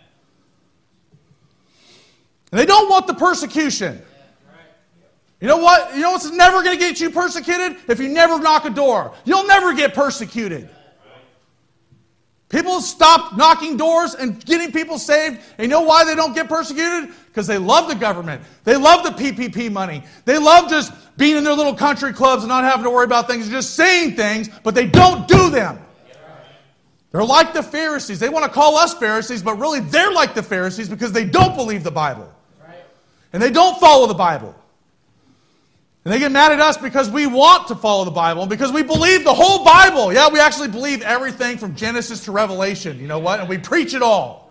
S1: And they don't want the persecution. You know what? You know what's never going to get you persecuted? If you never knock a door. You'll never get persecuted. People stop knocking doors and getting people saved. And you know why they don't get persecuted? Because they love the government. They love the P P P money. They love just being in their little country clubs and not having to worry about things, just saying things, but they don't do them. They're like the Pharisees. They want to call us Pharisees, but really they're like the Pharisees because they don't believe the Bible. And they don't follow the Bible. And they get mad at us because we want to follow the Bible, because we believe the whole Bible. Yeah, we actually believe everything from Genesis to Revelation. You know what? And we preach it all.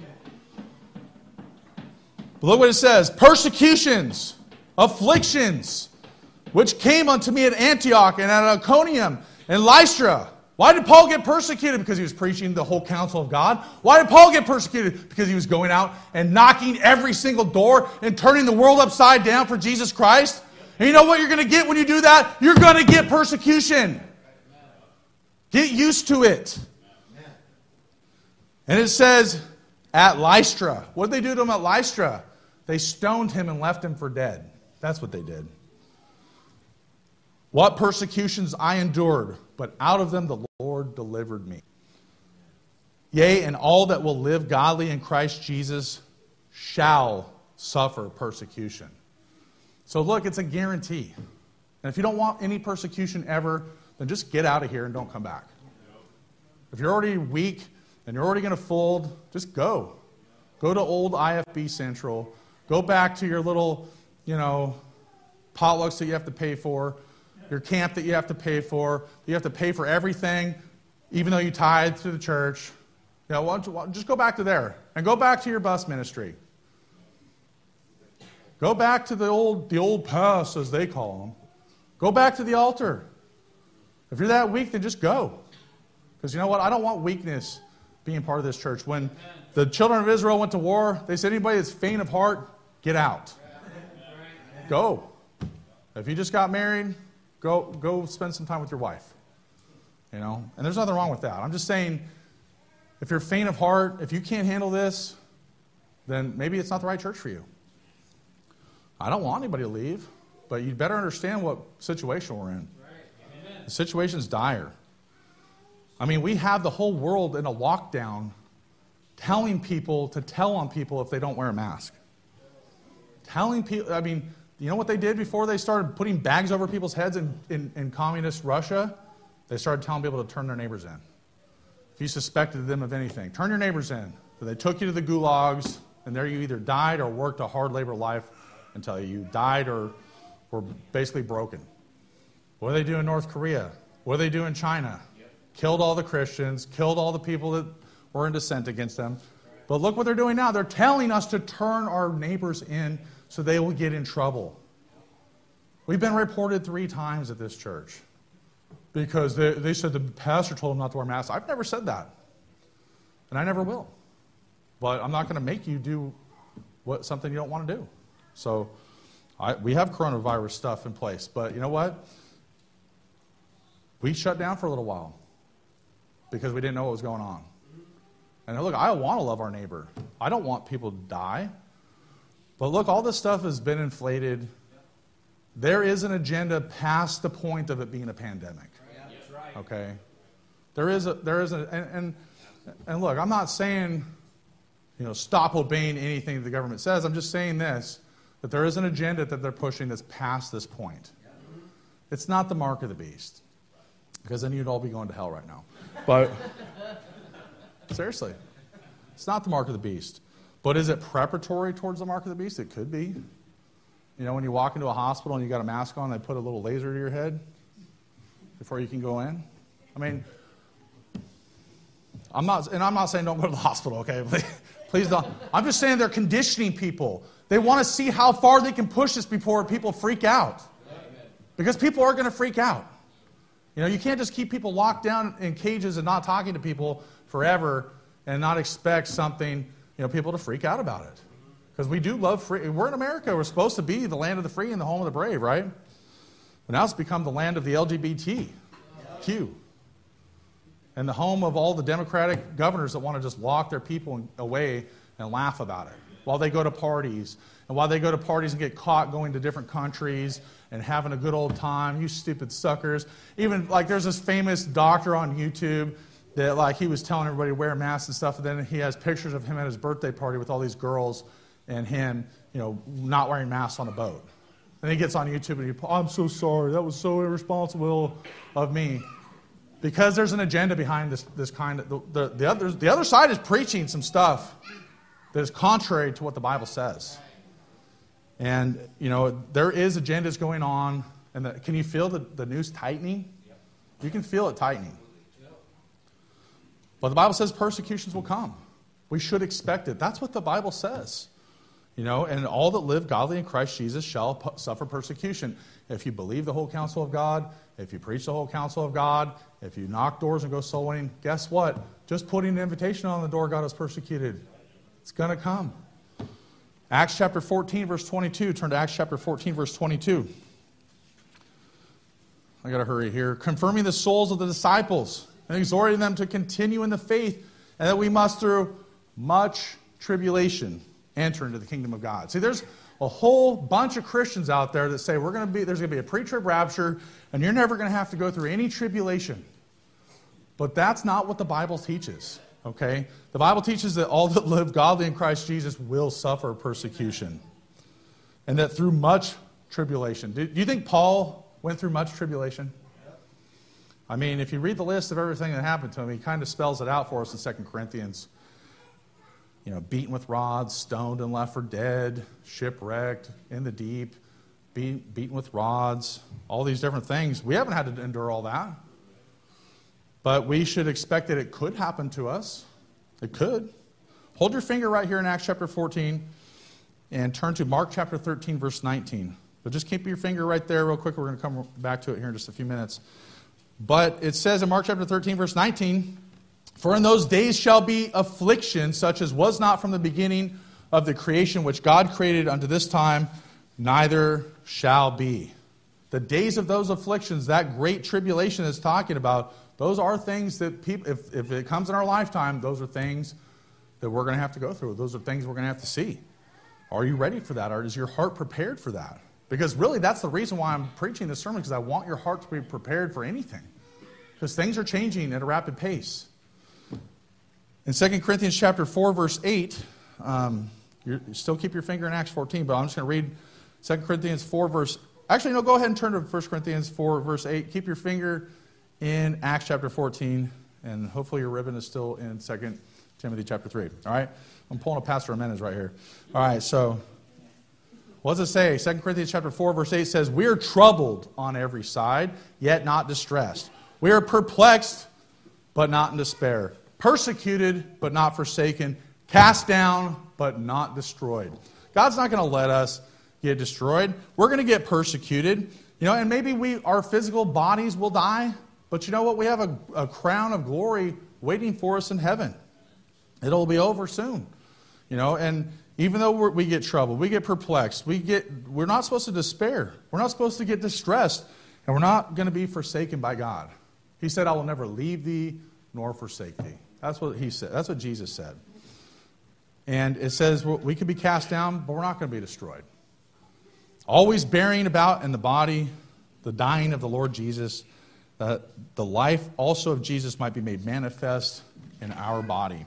S1: But look what it says. Persecutions, afflictions, which came unto me at Antioch and at Iconium and Lystra. Why did Paul get persecuted? Because he was preaching the whole counsel of God. Why did Paul get persecuted? Because he was going out and knocking every single door and turning the world upside down for Jesus Christ. And you know what you're going to get when you do that? You're going to get persecution. Get used to it. And it says, at Lystra. What did they do to him at Lystra? They stoned him and left him for dead. That's what they did. What persecutions I endured, but out of them the Lord delivered me. Yea, and all that will live godly in Christ Jesus shall suffer persecution. So look, it's a guarantee. And if you don't want any persecution ever, then just get out of here and don't come back. If you're already weak and you're already going to fold, just go. Go to old I F B Central. Go back to your little, you know, potlucks that you have to pay for, your camp that you have to pay for. You have to pay for everything, even though you tithe to the church. You know, why don't you, just go back to there and go back to your bus ministry. Go back to the old, the old paths, as they call them. Go back to the altar. If you're that weak, then just go. Because you know what? I don't want weakness being part of this church. When the children of Israel went to war, they said, anybody that's faint of heart, get out. Go. If you just got married, go, go spend some time with your wife. You know? And there's nothing wrong with that. I'm just saying, if you're faint of heart, if you can't handle this, then maybe it's not the right church for you. I don't want anybody to leave, but you better understand what situation we're in. Right. The situation's dire. I mean, we have the whole world in a lockdown telling people to tell on people if they don't wear a mask. Telling people, I mean, you know what they did before they started putting bags over people's heads in, in, in communist Russia? They started telling people to turn their neighbors in. if you suspected them of anything. Turn your neighbors in. So they took you to the gulags, and there you either died or worked a hard labor life until you died or were basically broken. What do they do in North Korea? What do they do in China? Yep. Killed all the Christians, killed all the people that were in dissent against them. But look what they're doing now. They're telling us to turn our neighbors in so they will get in trouble. We've been reported three times at this church because they, they said the pastor told them not to wear masks. I've never said that, and I never will. But I'm not going to make you do what something you don't want to do. So I, we have coronavirus stuff in place. But you know what? We shut down for a little while because we didn't know what was going on. And look, I want to love our neighbor. I don't want people to die. But look, all this stuff has been inflated. There is an agenda past the point of it being a pandemic. Okay? There is a, there is a, and, and, and look, I'm not saying, you know, stop obeying anything that the government says. I'm just saying this, that there is an agenda that they're pushing that's past this point. It's not the mark of the beast. Because then you'd all be going to hell right now. But seriously, it's not the mark of the beast. But is it preparatory towards the mark of the beast? It could be. You know, when you walk into a hospital and you got a mask on, they put a little laser to your head before you can go in. I mean, I'm not, and I'm not saying don't go to the hospital, okay? Please don't. I'm just saying they're conditioning people. They want to see how far they can push this before people freak out. Because people are going to freak out. You know, you can't just keep people locked down in cages and not talking to people forever and not expect something, you know, people to freak out about it. Because we do love free. We're in America. We're supposed to be the land of the free and the home of the brave, right? But now it's become the land of the L G B T Q. And the home of all the Democratic governors that want to just lock their people away and laugh about it while they go to parties. And while they go to parties and get caught going to different countries and having a good old time, you stupid suckers. Even, like, there's this famous doctor on YouTube that, like, he was telling everybody to wear masks and stuff, and then he has pictures of him at his birthday party with all these girls and him, you know, not wearing masks on a boat. And he gets on YouTube and he, oh, I'm so sorry, that was so irresponsible of me. Because there's an agenda behind this, this kind of, the, the, the, other, the other side is preaching some stuff that is contrary to what the Bible says. And, you know, there is agendas going on. And the, can you feel the, the noose tightening? Yep. You can feel it tightening. Yep. But the Bible says persecutions will come. We should expect it. That's what the Bible says. You know, and all that live godly in Christ Jesus shall pu- suffer persecution. If you believe the whole counsel of God, if you preach the whole counsel of God, if you knock doors and go soul winning, guess what? Just putting an invitation on the door got us persecuted. It's going to come. Acts chapter fourteen, verse twenty-two. Turn to Acts chapter fourteen, verse twenty-two. I got to hurry here. Confirming the souls of the disciples and exhorting them to continue in the faith, and that we must, through much tribulation, enter into the kingdom of God. See, there's a whole bunch of Christians out there that say we're going to be there's going to be a pre-trib rapture, and you're never going to have to go through any tribulation. But that's not what the Bible teaches. Okay? The Bible teaches that all that live godly in Christ Jesus will suffer persecution. And that through much tribulation. Do you think Paul went through much tribulation? I mean, if you read the list of everything that happened to him, he kind of spells it out for us in Second Corinthians. You know, beaten with rods, stoned and left for dead, shipwrecked, in the deep, beat, beaten with rods, all these different things. We haven't had to endure all that. But we should expect that it could happen to us. It could. Hold your finger right here in Acts chapter fourteen and turn to Mark chapter thirteen, verse nineteen. But just keep your finger right there real quick. We're going to come back to it here in just a few minutes. But it says in Mark chapter thirteen, verse nineteen, for in those days shall be affliction, such as was not from the beginning of the creation which God created unto this time, neither shall be. The days of those afflictions, that great tribulation is talking about, those are things that people, if, if it comes in our lifetime, those are things that we're going to have to go through. Those are things we're going to have to see. Are you ready for that? Or is your heart prepared for that? Because really, that's the reason why I'm preaching this sermon, because I want your heart to be prepared for anything. Because things are changing at a rapid pace. In Second Corinthians chapter four, verse eight, um, you still keep your finger in Acts fourteen, but I'm just going to read Second Corinthians four, verse... Actually, no, go ahead and turn to First Corinthians four, verse eight. Keep your finger in Acts chapter fourteen, And hopefully your ribbon is still in Second Timothy chapter three. All right? I'm pulling a Pastor Jimenez right here. All right, so what does it say? Second Corinthians chapter four, verse eight says, we are troubled on every side, yet not distressed. We are perplexed, but not in despair. Persecuted, but not forsaken. Cast down, but not destroyed. God's not going to let us get destroyed. We're going to get persecuted. You know, and maybe we our physical bodies will die, but you know what? We have a, a crown of glory waiting for us in heaven. It'll be over soon. You know, and even though we're, we get troubled, we get perplexed, we get we're not supposed to despair. We're not supposed to get distressed, and we're not going to be forsaken by God. He said, I will never leave thee nor forsake thee. That's what he said. That's what Jesus said. And it says we could be cast down, but we're not going to be destroyed. Always bearing about in the body the dying of the Lord Jesus, that the life also of Jesus might be made manifest in our body.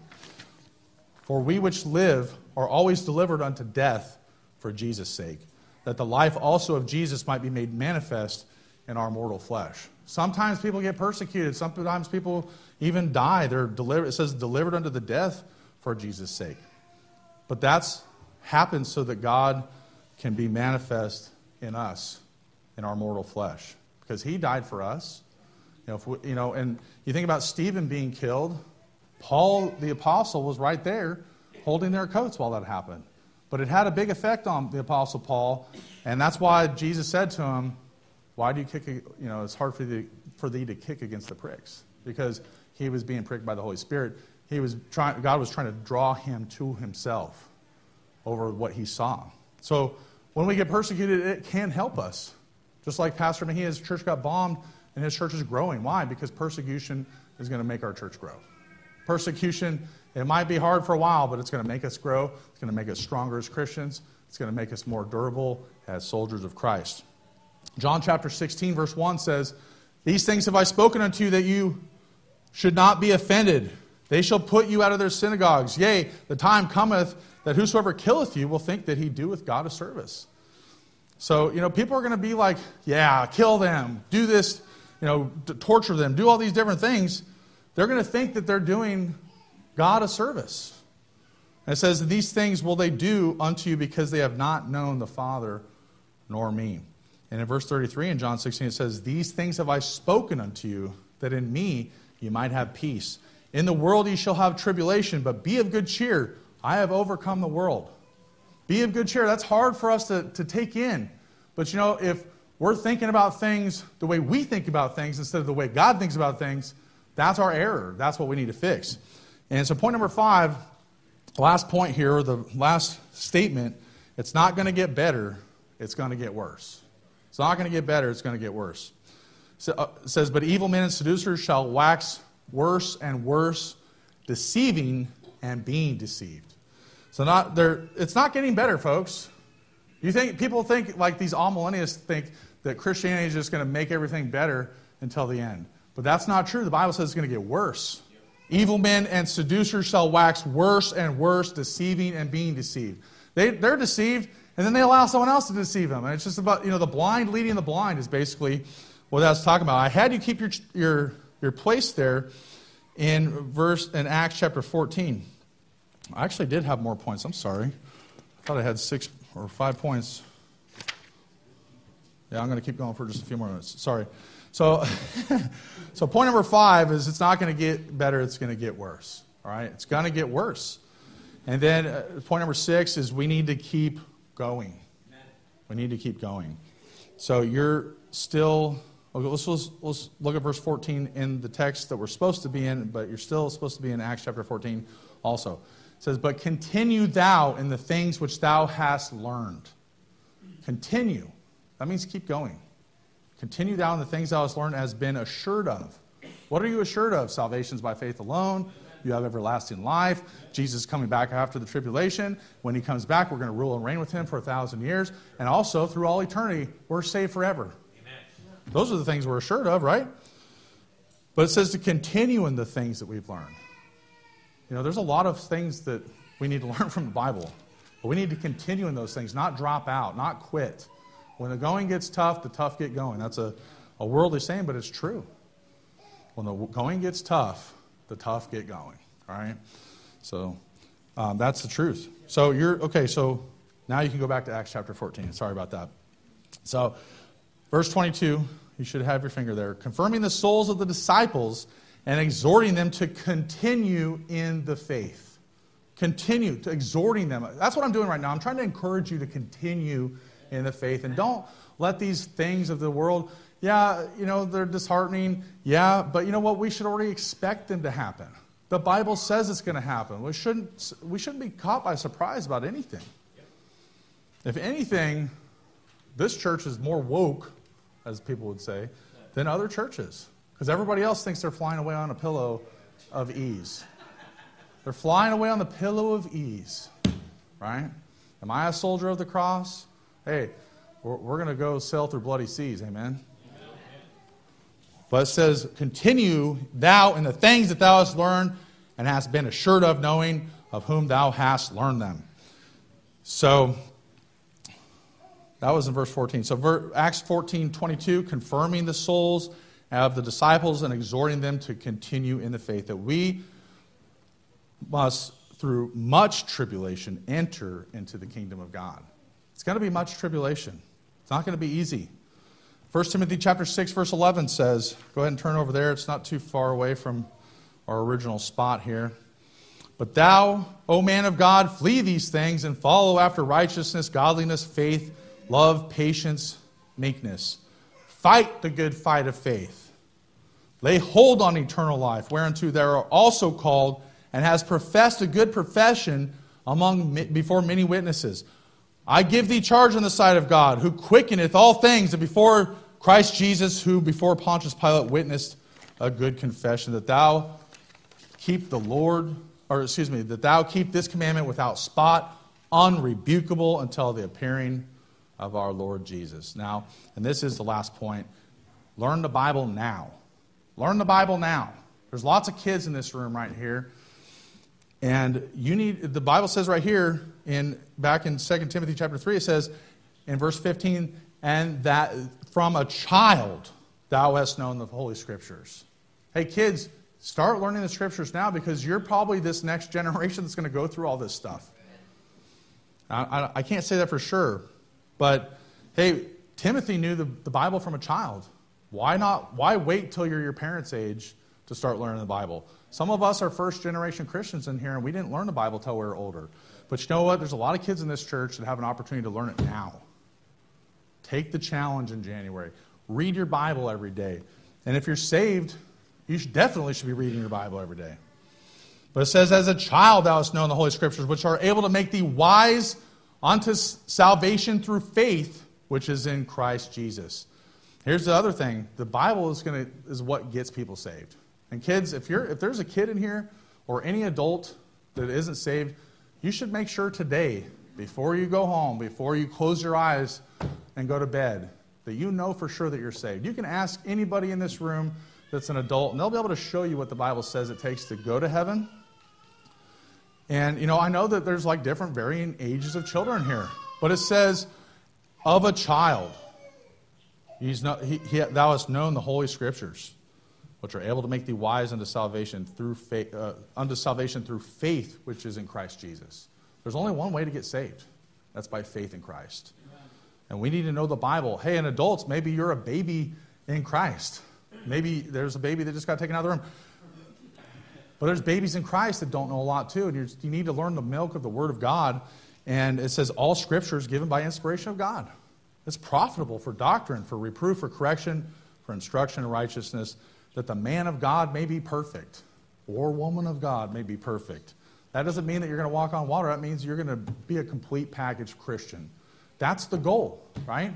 S1: For we which live are always delivered unto death for Jesus' sake, that the life also of Jesus might be made manifest in our mortal flesh. Sometimes people get persecuted. Sometimes people even die. They're delivered. It says delivered unto the death for Jesus' sake. But that's happens so that God can be manifest in us, in our mortal flesh, because He died for us. You know, if we, you know, and you think about Stephen being killed. Paul, the apostle, was right there holding their coats while that happened. But it had a big effect on the apostle Paul, and that's why Jesus said to him, "Why do you kick? You know, it's hard for thee, for thee to kick against the pricks," because he was being pricked by the Holy Spirit. He was trying. God was trying to draw him to Himself over what he saw. So when we get persecuted, it can help us. Just like Pastor Mejia's church got bombed, and his church is growing. Why? Because persecution is going to make our church grow. Persecution, it might be hard for a while, but it's going to make us grow. It's going to make us stronger as Christians. It's going to make us more durable as soldiers of Christ. John chapter sixteen, verse one says, "These things have I spoken unto you, that you should not be offended. They shall put you out of their synagogues. Yea, the time cometh that whosoever killeth you will think that he doeth God a service." So, you know, people are going to be like, yeah, kill them, do this, you know, torture them, do all these different things. They're going to think that they're doing God a service. And it says, "These things will they do unto you because they have not known the Father nor me." And in verse thirty-three in John sixteen, it says, "These things have I spoken unto you, that in me you might have peace. In the world ye shall have tribulation, but be of good cheer. I have overcome the world." Be of good cheer. That's hard for us to, to take in. But you know, if we're thinking about things the way we think about things instead of the way God thinks about things, that's our error. That's what we need to fix. And so point number five, last point here, the last statement, it's not going to get better, it's going to get worse. It's not going to get better, it's going to get worse. So, uh, it says, "But evil men and seducers shall wax worse and worse, deceiving and being deceived." So not there. It's not getting better, folks. You think people think like these all-millennialists think that Christianity is just going to make everything better until the end. But that's not true. The Bible says it's going to get worse. Evil men and seducers shall wax worse and worse, deceiving and being deceived. They, they're deceived, and then they allow someone else to deceive them. And it's just about, you know, the blind leading the blind is basically what that's talking about. I had you keep your your your place there in verse in Acts chapter fourteen. I actually did have more points. I'm sorry. I thought I had six or five points. Yeah, I'm going to keep going for just a few more minutes. Sorry. So, so point number five is it's not going to get better. It's going to get worse. All right? It's going to get worse. And then uh, point number six is we need to keep going. We need to keep going. So you're still... Okay, let's, let's, let's look at verse fourteen in the text that we're supposed to be in, but you're still supposed to be in Acts chapter fourteen also. It says, "But continue thou in the things which thou hast learned." Continue. That means keep going. Continue thou in the things thou hast learned, has been assured of. What are you assured of? Salvation is by faith alone. You have everlasting life. Jesus is coming back after the tribulation. When He comes back, we're going to rule and reign with Him for a thousand years. And also, through all eternity, we're saved forever. Amen. Those are the things we're assured of, right? But it says to continue in the things that we've learned. You know, there's a lot of things that we need to learn from the Bible. But we need to continue in those things, not drop out, not quit. When the going gets tough, the tough get going. That's a, a worldly saying, but it's true. When the going gets tough, the tough get going. All right? So um, that's the truth. So you're, okay, so now you can go back to Acts chapter fourteen. Sorry about that. So verse twenty-two, you should have your finger there. Confirming the souls of the disciples and exhorting them to continue in the faith. Continue to exhorting them. That's what I'm doing right now. I'm trying to encourage you to continue in the faith. And don't let these things of the world, yeah, you know, they're disheartening. Yeah, but you know what? We should already expect them to happen. The Bible says it's going to happen. We shouldn't, we shouldn't be caught by surprise about anything. If anything, this church is more woke, as people would say, than other churches. Because everybody else thinks they're flying away on a pillow of ease. They're flying away on the pillow of ease, right? Am I a soldier of the cross? Hey, we're, we're going to go sail through bloody seas, amen? But it says, continue thou in the things that thou hast learned and hast been assured of, knowing of whom thou hast learned them. So, that was in verse fourteen. So Acts fourteen twenty-two, confirming the souls of the disciples and exhorting them to continue in the faith, that we must, through much tribulation, enter into the kingdom of God. It's going to be much tribulation. It's not going to be easy. First Timothy chapter six, verse eleven says, go ahead and turn over there. It's not too far away from our original spot here. But thou, O man of God, flee these things and follow after righteousness, godliness, faith, love, patience, meekness. Fight the good fight of faith. Lay hold on eternal life, whereunto thou art also called, and has professed a good profession among before many witnesses. I give thee charge on the side of God, who quickeneth all things, and before Christ Jesus, who before Pontius Pilate witnessed a good confession, that thou keep the Lord, or excuse me, that thou keep this commandment without spot, unrebukable until the appearing of our Lord Jesus. Now, and this is the last point, learn the Bible now. Learn the Bible now. There's lots of kids in this room right here. And you need, the Bible says right here, in back in Second Timothy chapter three, it says in verse fifteen, and that from a child thou hast known the Holy Scriptures. Hey kids, start learning the Scriptures now, because you're probably this next generation that's going to go through all this stuff. I, I, I can't say that for sure, but hey, Timothy knew the, the Bible from a child. Why not? Why wait till you're your parents' age to start learning the Bible? Some of us are first-generation Christians in here, and we didn't learn the Bible till we were older. But you know what? There's a lot of kids in this church that have an opportunity to learn it now. Take the challenge in January. Read your Bible every day. And if you're saved, you should, definitely should be reading your Bible every day. But it says, as a child thou hast known the Holy Scriptures, which are able to make thee wise unto salvation through faith, which is in Christ Jesus. Here's the other thing. The Bible is going to is what gets people saved. And kids, if you're if there's a kid in here or any adult that isn't saved, you should make sure today, before you go home, before you close your eyes and go to bed, that you know for sure that you're saved. You can ask anybody in this room that's an adult, and they'll be able to show you what the Bible says it takes to go to heaven. And, you know, I know that there's like different varying ages of children here, but it says, of a child, he's not, he, he, thou hast known the Holy Scriptures, which are able to make thee wise unto salvation through faith, uh, unto salvation through faith, which is in Christ Jesus. There's only one way to get saved. That's by faith in Christ. Amen. And we need to know the Bible. Hey, and adults, maybe you're a baby in Christ. Maybe there's a baby that just got taken out of the room. But there's babies in Christ that don't know a lot too. And you're, you need to learn the milk of the Word of God. And it says all Scripture is given by inspiration of God. It's profitable for doctrine, for reproof, for correction, for instruction in righteousness, that the man of God may be perfect, or woman of God may be perfect. That doesn't mean that you're going to walk on water. That means you're going to be a complete package Christian. That's the goal, right?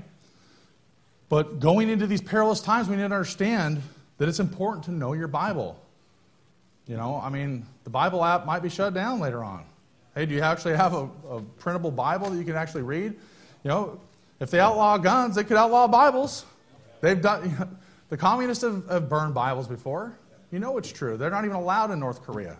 S1: But going into these perilous times, we need to understand that it's important to know your Bible. You know, I mean, the Bible app might be shut down later on. Hey, do you actually have a, a printable Bible that you can actually read? You know, if they outlaw guns, they could outlaw Bibles. They've done... You know, the communists have, have burned Bibles before. You know it's true. They're not even allowed in North Korea.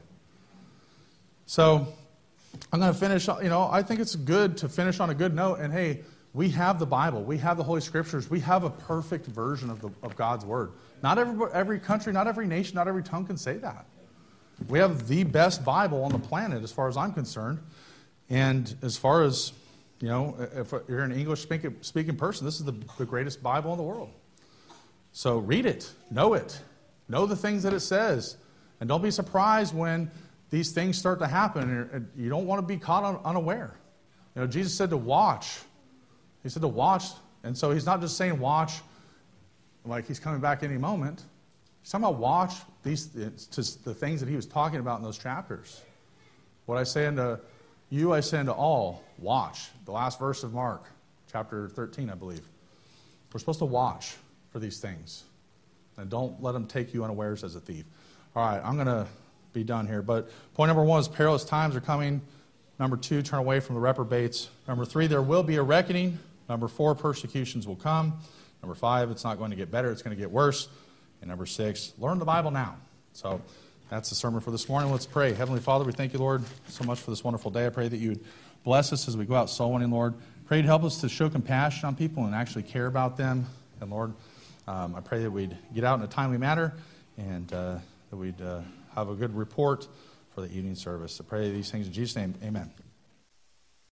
S1: So I'm going to finish, you know, I think it's good to finish on a good note. And hey, we have the Bible. We have the Holy Scriptures. We have a perfect version of, the, of God's Word. Not every, every country, not every nation, not every tongue can say that. We have the best Bible on the planet as far as I'm concerned. And as far as, you know, if you're an English speaking, speaking person, this is the, the greatest Bible in the world. So read it, know it, know the things that it says. And don't be surprised when these things start to happen. And you don't want to be caught un- unaware. You know, Jesus said to watch. He said to watch. And so he's not just saying watch like he's coming back any moment. He's talking about watch these to the things that he was talking about in those chapters. What I say unto you, I say unto all, watch. The last verse of Mark, chapter thirteen, I believe. We're supposed to watch for these things. And don't let them take you unawares as a thief. All right, I'm going to be done here. But point number one is perilous times are coming. Number two, turn away from the reprobates. Number three, there will be a reckoning. Number four, persecutions will come. Number five, it's not going to get better, it's going to get worse. And number six, learn the Bible now. So that's the sermon for this morning. Let's pray. Heavenly Father, we thank you, Lord, so much for this wonderful day. I pray that you would bless us as we go out soul winning, Lord. Pray to help us to show compassion on people and actually care about them. And Lord, um, I pray that we'd get out in a timely manner and uh, that we'd uh, have a good report for the evening service. I pray these things in Jesus' name. Amen.